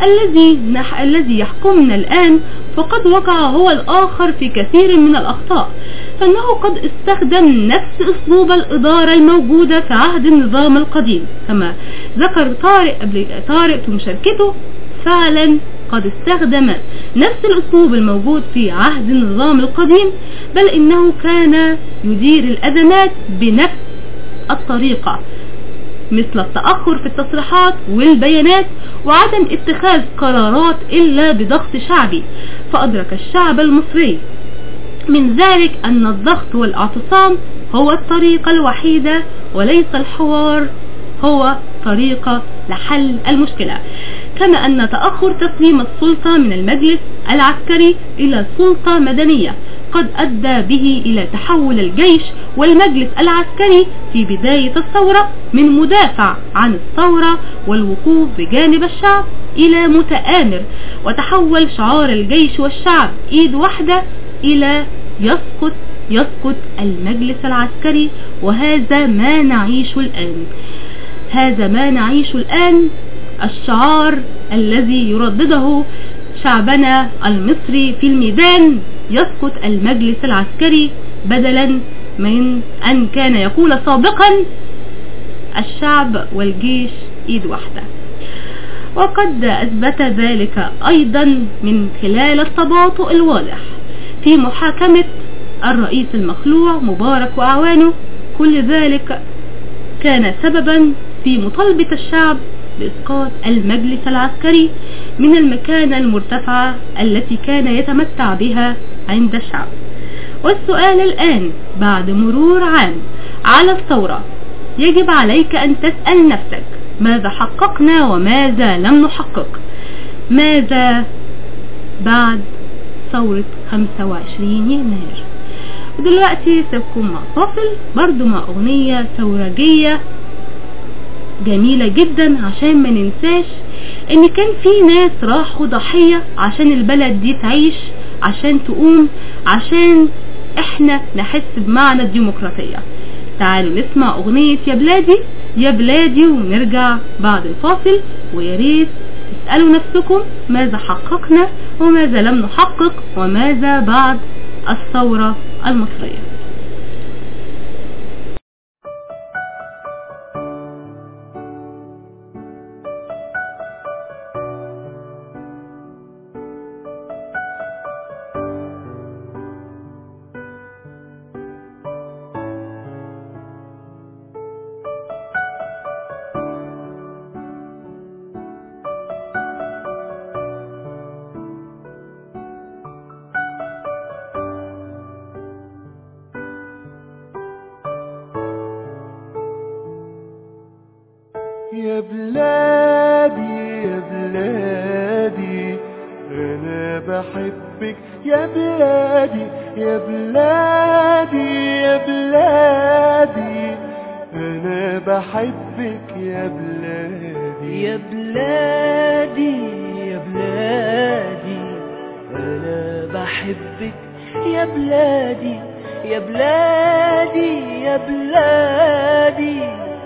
الذي يحكمنا الآن، فقد وقع هو الآخر في كثير من الأخطاء، فإنه قد استخدم نفس أسلوب الإدارة الموجودة في عهد النظام القديم. كما ذكر طارق في مشاركته، فعلا قد استخدم نفس الأسلوب الموجود في عهد النظام القديم، بل إنه كان يدير الأزمات بنفس الطريقة، مثل التأخر في التصريحات والبيانات وعدم اتخاذ قرارات إلا بضغط شعبي. فأدرك الشعب المصري من ذلك أن الضغط والاعتصام هو الطريقة الوحيدة وليس الحوار هو طريقة لحل المشكلة. كما أن تأخر تسليم السلطة من المجلس العسكري إلى سلطة مدنية قد أدى به إلى تحول الجيش والمجلس العسكري في بداية الثورة من مدافع عن الثورة والوقوف بجانب الشعب إلى متآمر، وتحول شعار الجيش والشعب إيد واحدة إلى يسقط المجلس العسكري. وهذا ما نعيشه الآن. هذا ما نعيشه الآن، الشعار الذي يردده شعبنا المصري في الميدان: يسقط المجلس العسكري، بدلا من أن كان يقول سابقا الشعب والجيش إيد واحدة. وقد أثبت ذلك أيضا من خلال التباطؤ الواضح في محاكمة الرئيس المخلوع مبارك وأعوانه. كل ذلك كان سببا في مطالبة الشعب بإسقاط المجلس العسكري من المكانة المرتفعة التي كان يتمتع بها عند الشعب. والسؤال الآن بعد مرور عام على الثورة، يجب عليك أن تسأل نفسك: ماذا حققنا وماذا لم نحقق؟ ماذا بعد ثورة 25 يناير؟ ودلوقتي سيبكم مع فاصل برضو مع أغنية ثورجية جميلة جدا، عشان ما ننساش ان كان في ناس راحوا ضحية عشان البلد دي تعيش، عشان تقوم، عشان احنا نحس بمعنى الديمقراطية. تعالوا نسمع أغنية يا بلادي يا بلادي ونرجع بعد الفاصل. وياريت تسألوا نفسكم: ماذا حققنا وماذا لم نحقق وماذا بعد الثورة المصرية؟ يا بلادي يا بلادي أنا بحبك يا بلادي يا بلادي يا بلادي أنا بحبك يا بلادي يا بلادي يا بلادي أنا بحبك يا بلادي يا بلادي يا بلادي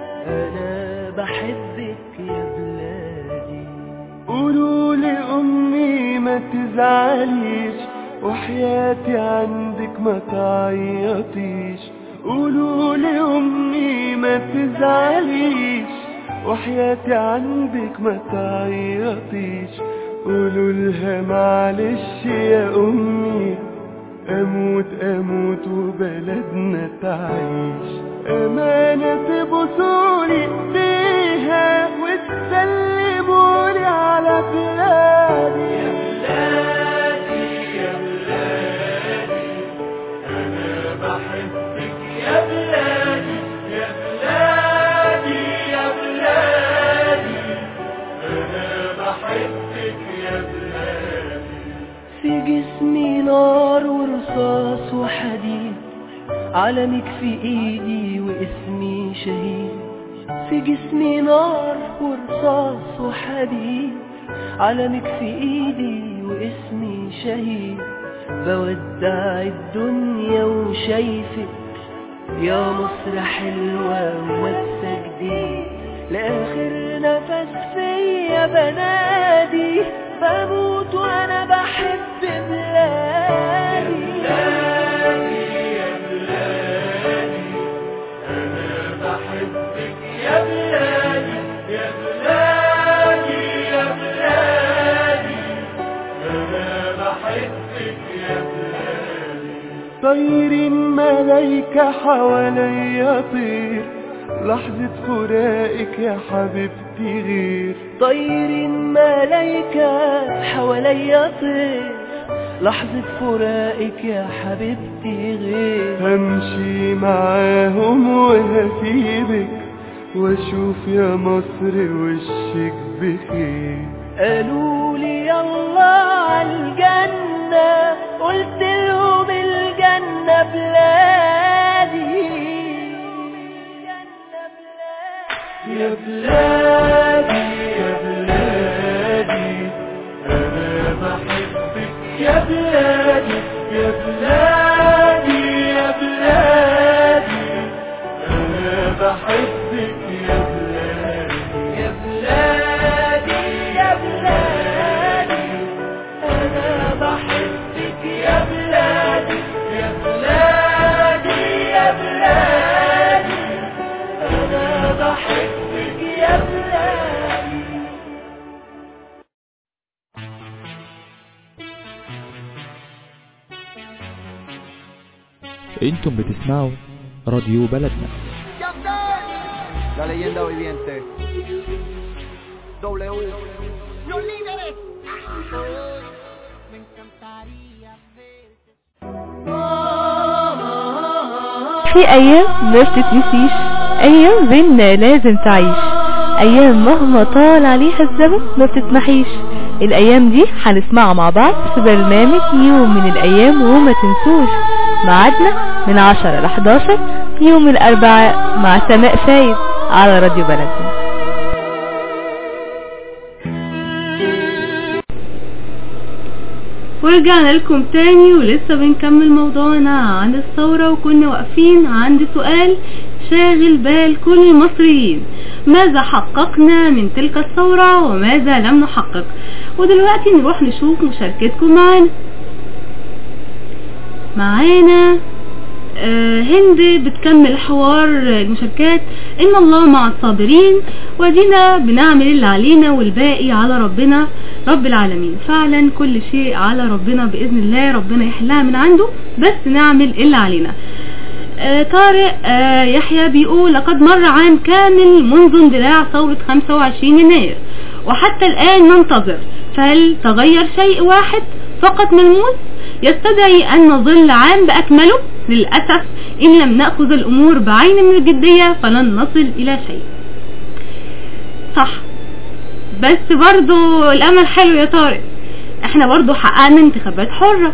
أنا بحبك يا بلادي. قولوا لأمي ما تزعليش وحياتي عندك ما تعيطيش. قولوا لأمي ما تزعليش وحياتي عندك ما تعيطيش. قولوا لها معلش يا أمي أموت أموت وبلدنا تعيش. أمانة تبوسولي ايديها وتسلمولي على بلادي. يا بلادي يا بلادي أنا بحبك يا بلادي يا بلادي يا بلادي أنا بحبك يا بلادي. في جسمي نار ورصاص وحديد علمك في ايدي واسمي شهيد. في جسمي نار ورصاص وحديد علمك في ايدي واسمي شهيد. بودع الدنيا وشايفك يا مصر حلوة ومسا جديد. لآخر نفس فيا بنادي بموت وانا بحب بلادي. يا بلادي أنا بحبك يا بلادي يا بلادي يا بلادي أنا بحبك يا بلادي. طيرين ملايكة حواليا طير لحظة فراقك يا حبيبتي غير. طيرين ملايكة حواليا طير لحظة فراقك يا حبيبتي غير. همشي معاهم وهسيبك واشوف يا مصر وشك بخير. قالوا لي يلا عالجنة قلت لهم الجنة بلادي. يا بلادي يا بلادي أنا بحبك يا بلادي يا بلادي يا بلادي أنا بحبك يا بلادي يا بلادي يا بلادي أنا بحبك يا بلادي يا بلادي يا بلادي أنا بحبك يا بلادي. انتم بتسمعوا راديو بلدنا. La leyenda viviente. W. Los líderes. Me encantaría verte. في أيام ما بتتنسيش، أيام بينا لازم تعيش، أيام مهما طال عليها الزمن ما بتتمحيش. الأيام دي هنسمعها مع بعض في برنامج يوم من الأيام. وما تنسوش ميعادنا من 10 ل 11 يوم الأربعاء مع سماء فايد على راديو بلدنا. ورجعنا لكم تاني ولسه بنكمل موضوعنا عن الثورة، وكنا واقفين عند سؤال شاغل بال كل المصريين: ماذا حققنا من تلك الثورة وماذا لم نحقق؟ ودلوقتي نروح نشوف مشاركتكم معانا هند بتكمل حوار المشاركات: ان الله مع الصابرين، ودينا بنعمل اللي علينا والباقي على ربنا رب العالمين. فعلا كل شيء على ربنا بإذن الله، ربنا يحلها من عنده، بس نعمل اللي علينا. طارق يحيى بيقول: لقد مر عام كامل منذ اندلاع ثورة 25 يناير وحتى الآن ننتظر، فهل تغير شيء واحد فقط ملموس يستدعي أن نظل عام بأكمله؟ للأسف إن لم نأخذ الأمور بعين من الجدية فلن نصل إلى شيء. صح، بس برضو الامل حلو يا طارق. احنا برضو حققنا انتخابات حرة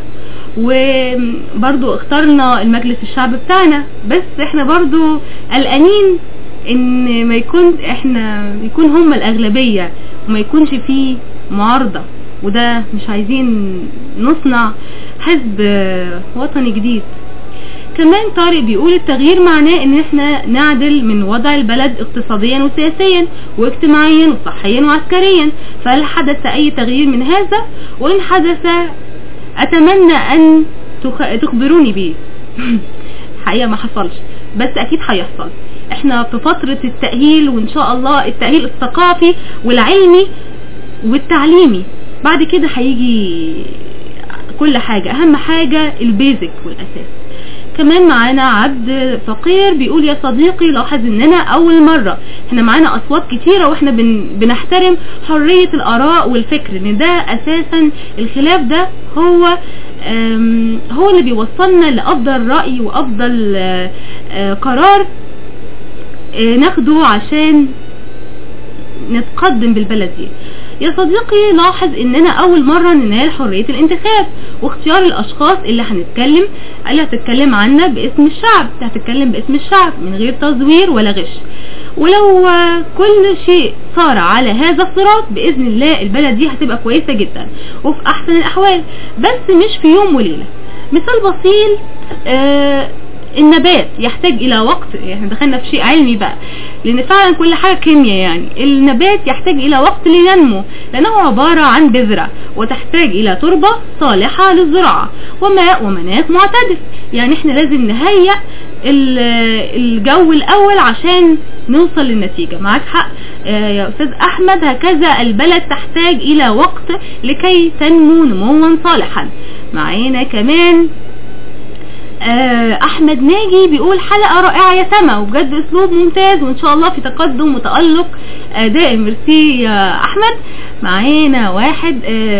وبرضو اخترنا المجلس الشعب بتاعنا، بس احنا برضو قلقانين ان ما يكون هم الاغلبية وما يكونش فيه معارضة، وده مش عايزين نصنع حزب وطني جديد. كمان طارق بيقول التغيير معناه ان احنا نعدل من وضع البلد اقتصاديا وسياسيا واجتماعيا وصحيا وعسكريا، فهل حدث اي تغيير من هذا؟ وان حدث اتمنى ان تخبروني بيه. حقيقة ما حصلش، بس اكيد هيحصل. احنا في فترة التأهيل، وان شاء الله التأهيل الثقافي والعلمي والتعليمي، بعد كده هيجي كل حاجة. اهم حاجة البيزك والاساس. كمان معانا عبد فقير بيقول يا صديقي لاحظ اننا اول مرة احنا معانا اصوات كتيرة واحنا بنحترم حرية الاراء والفكر، ان ده اساسا الخلاف ده هو اللي بيوصلنا لافضل رأي وافضل قرار ناخده عشان نتقدم بالبلد دي. يا صديقي لاحظ اننا اول مرة ننال حرية الانتخاب واختيار الاشخاص اللي هتتكلم عنا باسم الشعب، هتتكلم باسم الشعب من غير تزوير ولا غش. ولو كل شيء صار على هذا الصراط بإذن الله البلد دي هتبقى كويسة جدا وفي احسن الاحوال، بس مش في يوم وليلة. مثال بسيط، النبات يحتاج الى وقت، يعني دخلنا في شيء علمي بقى، لان فعلا كل حاجة كيمياء. يعني النبات يحتاج الى وقت لينمو، لانه عبارة عن بذرة وتحتاج الى تربة صالحة للزراعة وماء ومناخ معتدل. يعني احنا لازم نهيئ الجو الاول عشان نوصل للنتيجة. معاك حق يا استاذ احمد، هكذا البلد تحتاج الى وقت لكي تنمو نموا صالحا. معانا كمان احمد ناجي بيقول حلقة رائعة يا سما، وبجد اسلوب ممتاز وان شاء الله في تقدم وتألق دائم. ميرسي يا احمد. معانا واحد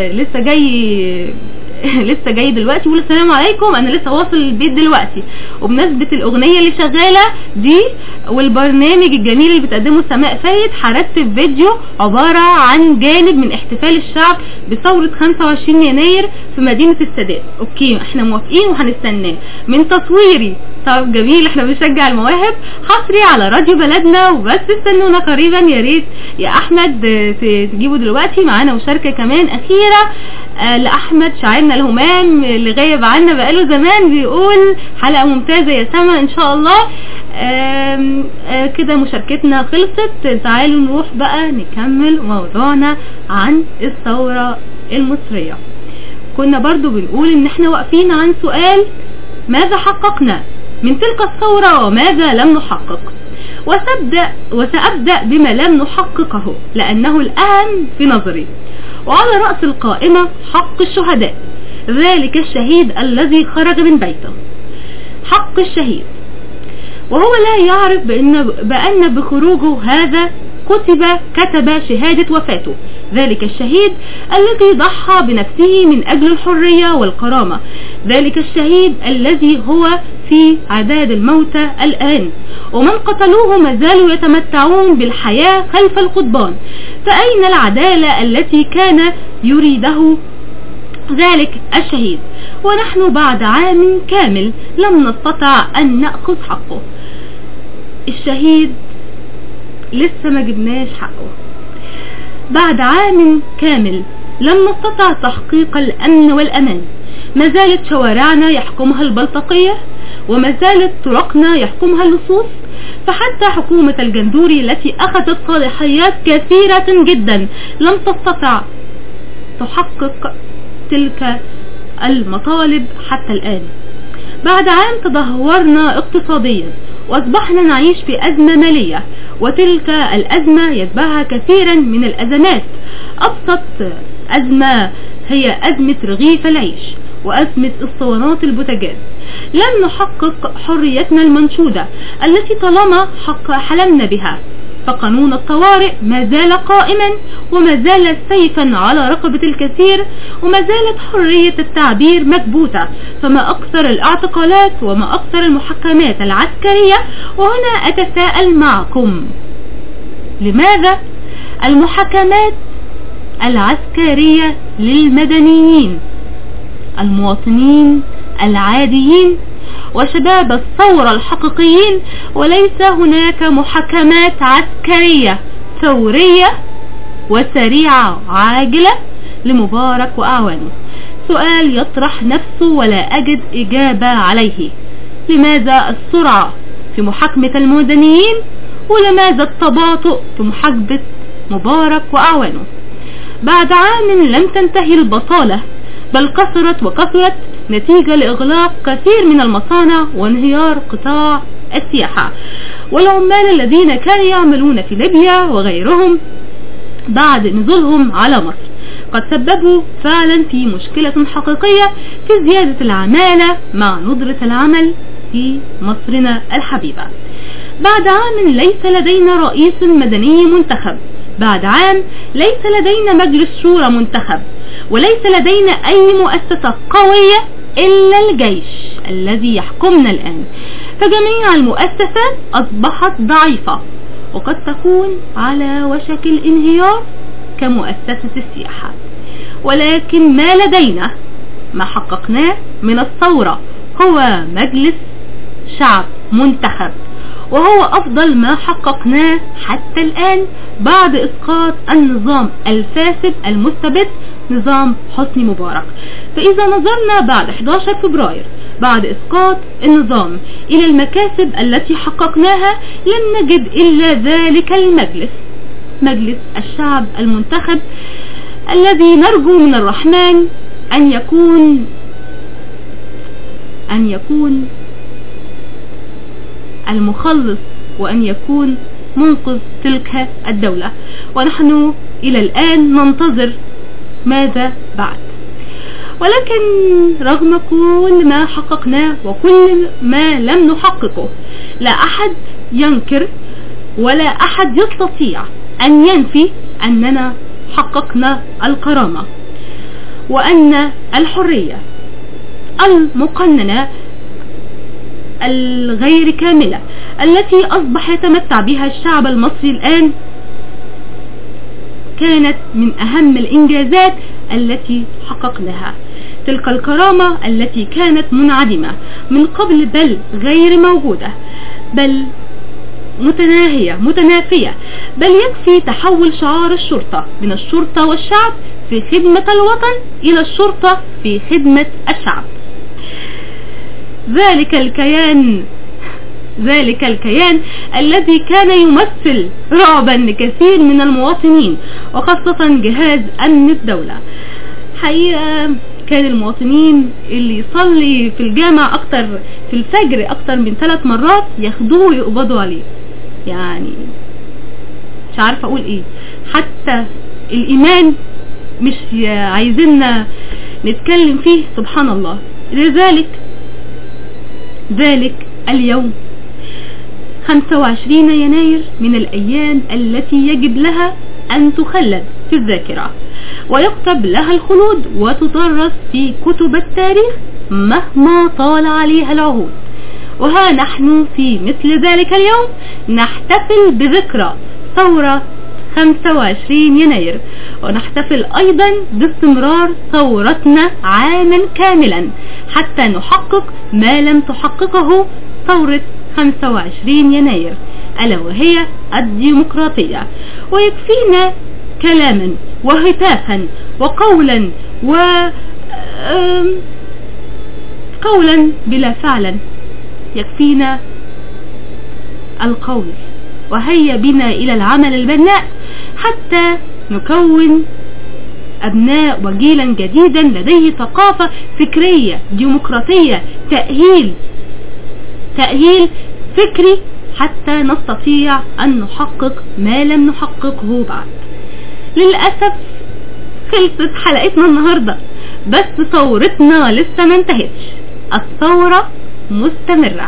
لسه جاي دلوقتي بيقول السلام عليكم، انا لسه واصل البيت دلوقتي، وبمناسبة الاغنية اللي شغالة دي والبرنامج الجميل اللي بتقدمه سماء فايد، هرتب فيديو عبارة عن جانب من احتفال الشعب بثورة 25 يناير في مدينة السادات. اوكي احنا موافقين وهنستناه من تصويري. طب جميل، احنا بنشجع المواهب. حصري على راديو بلدنا وبس، استنونا قريبا. يا ريت يا احمد تجيبوا دلوقتي. معانا مشاركة كمان اخيرة لاحمد شاعرنا الهمام اللي غايب عنا بقاله زمان، بيقول حلقة ممتازة يا سما ان شاء الله. كده مشاركتنا خلصت. تعالوا نروح بقى نكمل موضوعنا عن الثورة المصرية. كنا برضو بنقول ان احنا واقفين عن سؤال ماذا حققنا من تلك الثورة وماذا لم نحقق، وسأبدأ بما لم نحققه لأنه الأهم في نظري. وعلى رأس القائمة حق الشهداء، ذلك الشهيد الذي خرج من بيته. حق الشهيد وهو لا يعرف بأن بخروجه هذا كتب شهادة وفاته. ذلك الشهيد الذي ضحى بنفسه من أجل الحرية والكرامة. ذلك الشهيد الذي هو في عداد الموتى الآن، ومن قتلوه ما زالوا يتمتعون بالحياة خلف القضبان. فأين العدالة التي كان يريده ذلك الشهيد؟ ونحن بعد عام كامل لم نستطع أن نأخذ حقه. الشهيد لسه ما جبناش حقه. بعد عام كامل لم نستطع تحقيق الأمن والأمان. ما زالت شوارعنا يحكمها البلطقية، وما زالت طرقنا يحكمها اللصوص. فحتى حكومة الجندوري التي أخذت صلاحيات كثيرة جدا لم تستطع تحقق تلك المطالب حتى الآن. بعد عام تدهورنا اقتصاديا واصبحنا نعيش في أزمة مالية، وتلك الأزمة يتبعها كثيرا من الأزمات. أبسط أزمة هي أزمة رغيف العيش وأزمة اسطوانات البوتاجاز. لم نحقق حريتنا المنشودة التي طالما حلمنا بها. فقانون الطوارئ ما زال قائما وما زال سيفا على رقبة الكثير، وما زالت حرية التعبير مكبوتة. فما أكثر الاعتقالات وما أكثر المحاكمات العسكرية. وهنا أتساءل معكم، لماذا المحاكمات العسكرية للمدنيين المواطنين العاديين وشباب الثورة الحقيقيين، وليس هناك محاكمات عسكرية ثورية وسريعة عاجلة لمبارك وأعوانه. سؤال يطرح نفسه ولا أجد إجابة عليه. لماذا السرعة في محاكمة المدنيين، ولماذا التباطؤ في محاكمة مبارك وأعوانه؟ بعد عام لم تنتهي البطالة، بل كثرت نتيجة لإغلاق كثير من المصانع وانهيار قطاع السياحة. والعمال الذين كانوا يعملون في ليبيا وغيرهم بعد نزولهم على مصر قد سببوا فعلا في مشكلة حقيقية في زيادة العمالة مع ندرة العمل في مصرنا الحبيبة. بعد عام ليس لدينا رئيس مدني منتخب، بعد عام ليس لدينا مجلس شورى منتخب، وليس لدينا أي مؤسسة قوية إلا الجيش الذي يحكمنا الآن. فجميع المؤسسات أصبحت ضعيفة وقد تكون على وشك الانهيار كمؤسسة السياحة. ولكن ما لدينا، ما حققناه من الثورة، هو مجلس شعب منتخب، وهو أفضل ما حققناه حتى الآن بعد إسقاط النظام الفاسد المستبد نظام حسني مبارك. فإذا نظرنا بعد 11 فبراير بعد إسقاط النظام إلى المكاسب التي حققناها لن نجد إلا ذلك المجلس، مجلس الشعب المنتخب الذي نرجو من الرحمن أن يكون المخلص وأن يكون منقذ تلك الدولة. ونحن إلى الآن ننتظر ماذا بعد. ولكن رغم كل ما حققناه وكل ما لم نحققه، لا أحد ينكر ولا أحد يستطيع أن ينفي أننا حققنا الكرامة وأن الحرية المقننة الغير كاملة التي أصبح يتمتع بها الشعب المصري الآن كانت من أهم الإنجازات التي حققناها. تلك الكرامة التي كانت منعدمة من قبل، بل غير موجودة، بل متنافية، بل يكفي تحول شعار الشرطة من الشرطة والشعب في خدمة الوطن إلى الشرطة في خدمة الشعب. ذلك الكيان الذي كان يمثل رعبا لكثير من المواطنين وخاصة جهاز أمن الدولة. حقيقة كان المواطنين اللي يصلي في الجامع في الفجر أكتر من 3 مرات ياخدوه ويقبضوا عليه. يعني مش عارفة أقول إيه، حتى الإيمان مش عايزيننا نتكلم فيه. سبحان الله. لذلك اليوم 25 يناير من الأيام التي يجب لها أن تخلد في الذاكرة ويكتب لها الخلود وتدرس في كتب التاريخ مهما طال عليها العهود. وها نحن في مثل ذلك اليوم نحتفل بذكرى ثورة 25 يناير، ونحتفل أيضا باستمرار ثورتنا عاما كاملا حتى نحقق ما لم تحققه ثورة 25 يناير، ألا وهي الديمقراطية. ويكفينا كلاما وهتافا وقولا قولا بلا فعلا، يكفينا القول. وهيا بنا إلى العمل البناء حتى نكون أبناء وجيلا جديدا لديه ثقافة فكرية ديمقراطية، تأهيل فكري حتى نستطيع أن نحقق ما لم نحققه بعد. للأسف خلصت حلقتنا النهاردة، بس ثورتنا لسه ما انتهتش، الثورة مستمرة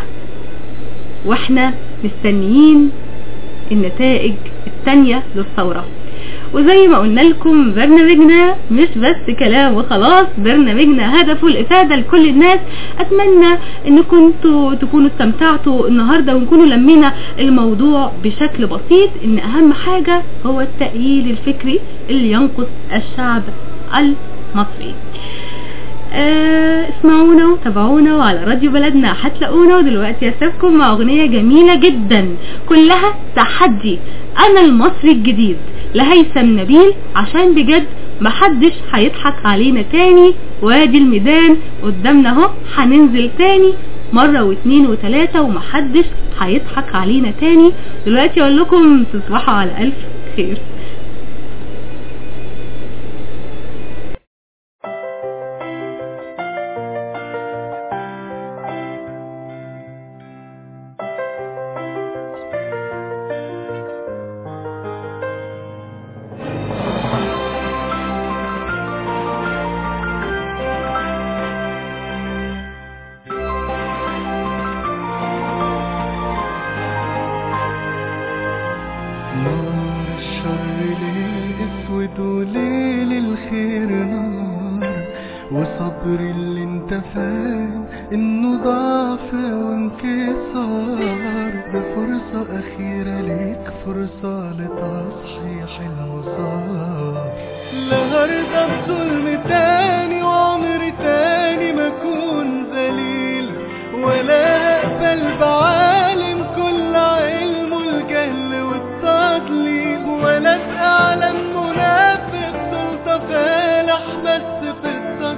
واحنا مستنيين النتائج التانية للثورة. وزي ما قلنا لكم برنامجنا مش بس كلام وخلاص، برنامجنا هدفه الإفادة لكل الناس. أتمنى انكم تكونوا استمتعتوا النهاردة ونكونوا لمينا الموضوع بشكل بسيط، ان اهم حاجة هو التأهيل الفكري اللي ينقص الشعب المصري. اسمعونا وتابعونا وعلى راديو بلدنا هتلاقونا. ودلوقتي اسيبكم مع اغنية جميلة جدا كلها تحدي، انا المصري الجديد لهيثم نبيل، عشان بجد محدش هيضحك علينا تاني، وادي الميدان قدامنا اهو، هننزل تاني مرة واثنين وثلاثة ومحدش هيضحك علينا تاني. دلوقتي اقول لكم تصبحوا على الف خير. وصبر اللي انت فاهم انه ضعف وانكسار، ده فرصة اخيرة ليك، فرصة لتصحيح المسار. لا هرضى بظلم تاني وعمر تاني ما اكون ذليل، ولا هقبل بعالم كل علمه الجهل والتضليل، ولا اتعلم منافق سلطة فالح بس في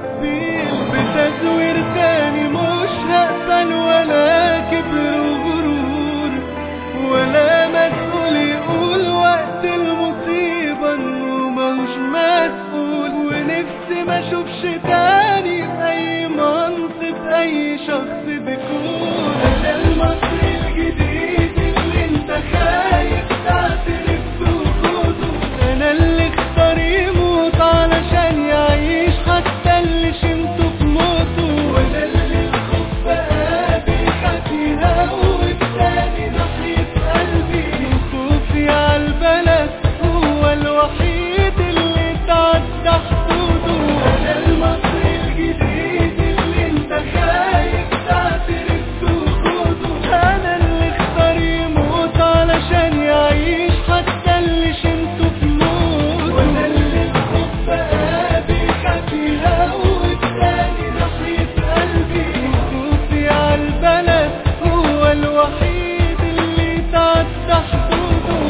بتزوير تاني مش هقبل، ولا كبر وغرور، ولا مسؤول يقول وقت المصيبة انه ماهوش مسؤول. ونفسي ما اشوفش تاني في اي منصب اي شخص بيكون انا المصري الجديد اللي انت خايف تعترف بوجوده، انا اللي اختار يموت علشان يعيش حتى اللي شمته في موته، وانا اللي الخوف بقى بيخاف يهوب تاني ناحية قلبي. خوفي عالبلد هو الوحيد اللي تعدى حدوده، انا المصري الجديد اللي انت خايف تعترف بوجوده، انا اللي اختار يموت علشان يعيش حتى اللي شمته في موته، وانا اللي الخوف بقى بيخاف يهوب تاني ناحية قلبي. خوفي عالبلد هو الوحيد اللي تعدى حدوده.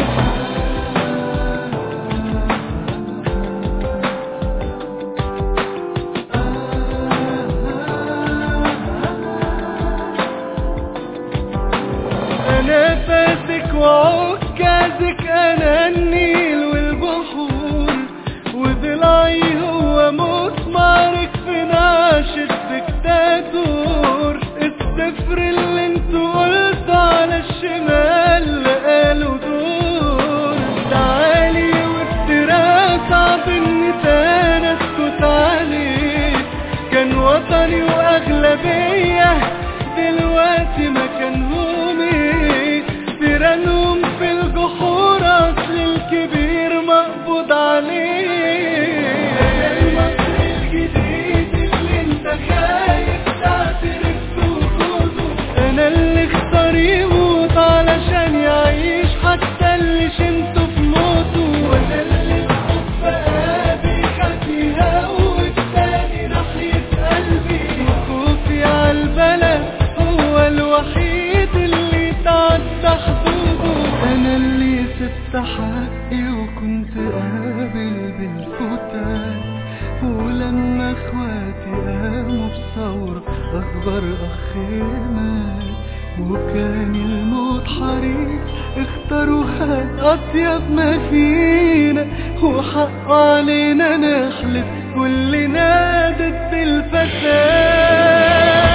انا فاسك وعكازك، انا النيل والبحور، وضلعي هو مسمارك في ناشد دكتاتور. الصفر اللي انتوا قلتوا على الشمال قالوا دور، تعالي وافتراء صعب اني تاني اسكت عليه. كان وطني واغلبية دلوقتي مكانهم ايه، فيرانهم في الجحور، اصل الكبير مقبوض عليه. المصري الجديد اللي انت خايف تعترف بوجوده، انا اللي اختار يموت علشان يعيش حتى اللي شمته في موته، وانا اللي الخوف بقى بيخاف يهوب تاني ناحية قلبي. خوفي عالبلد هو الوحيد اللي تعدى حدوده، انا اللي سبت حقي وكنت قابل بالفتات، ولما اخواتي قاموا بثورة اصغر اخ مات، وكان الموت حريق اختاروا خد اطيب ما فينا، وحق علينا نحلف كلنا ضد الفساد.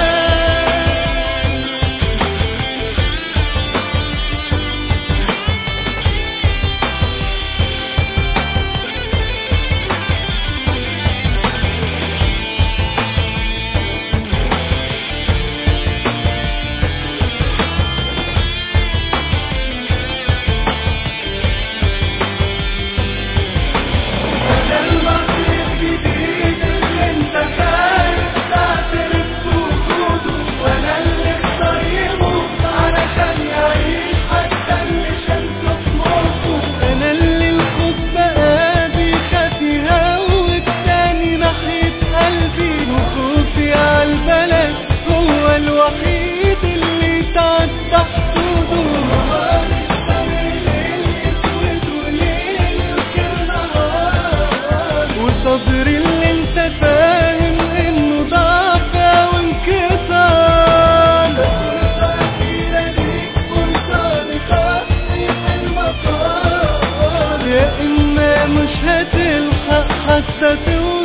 حتى توصل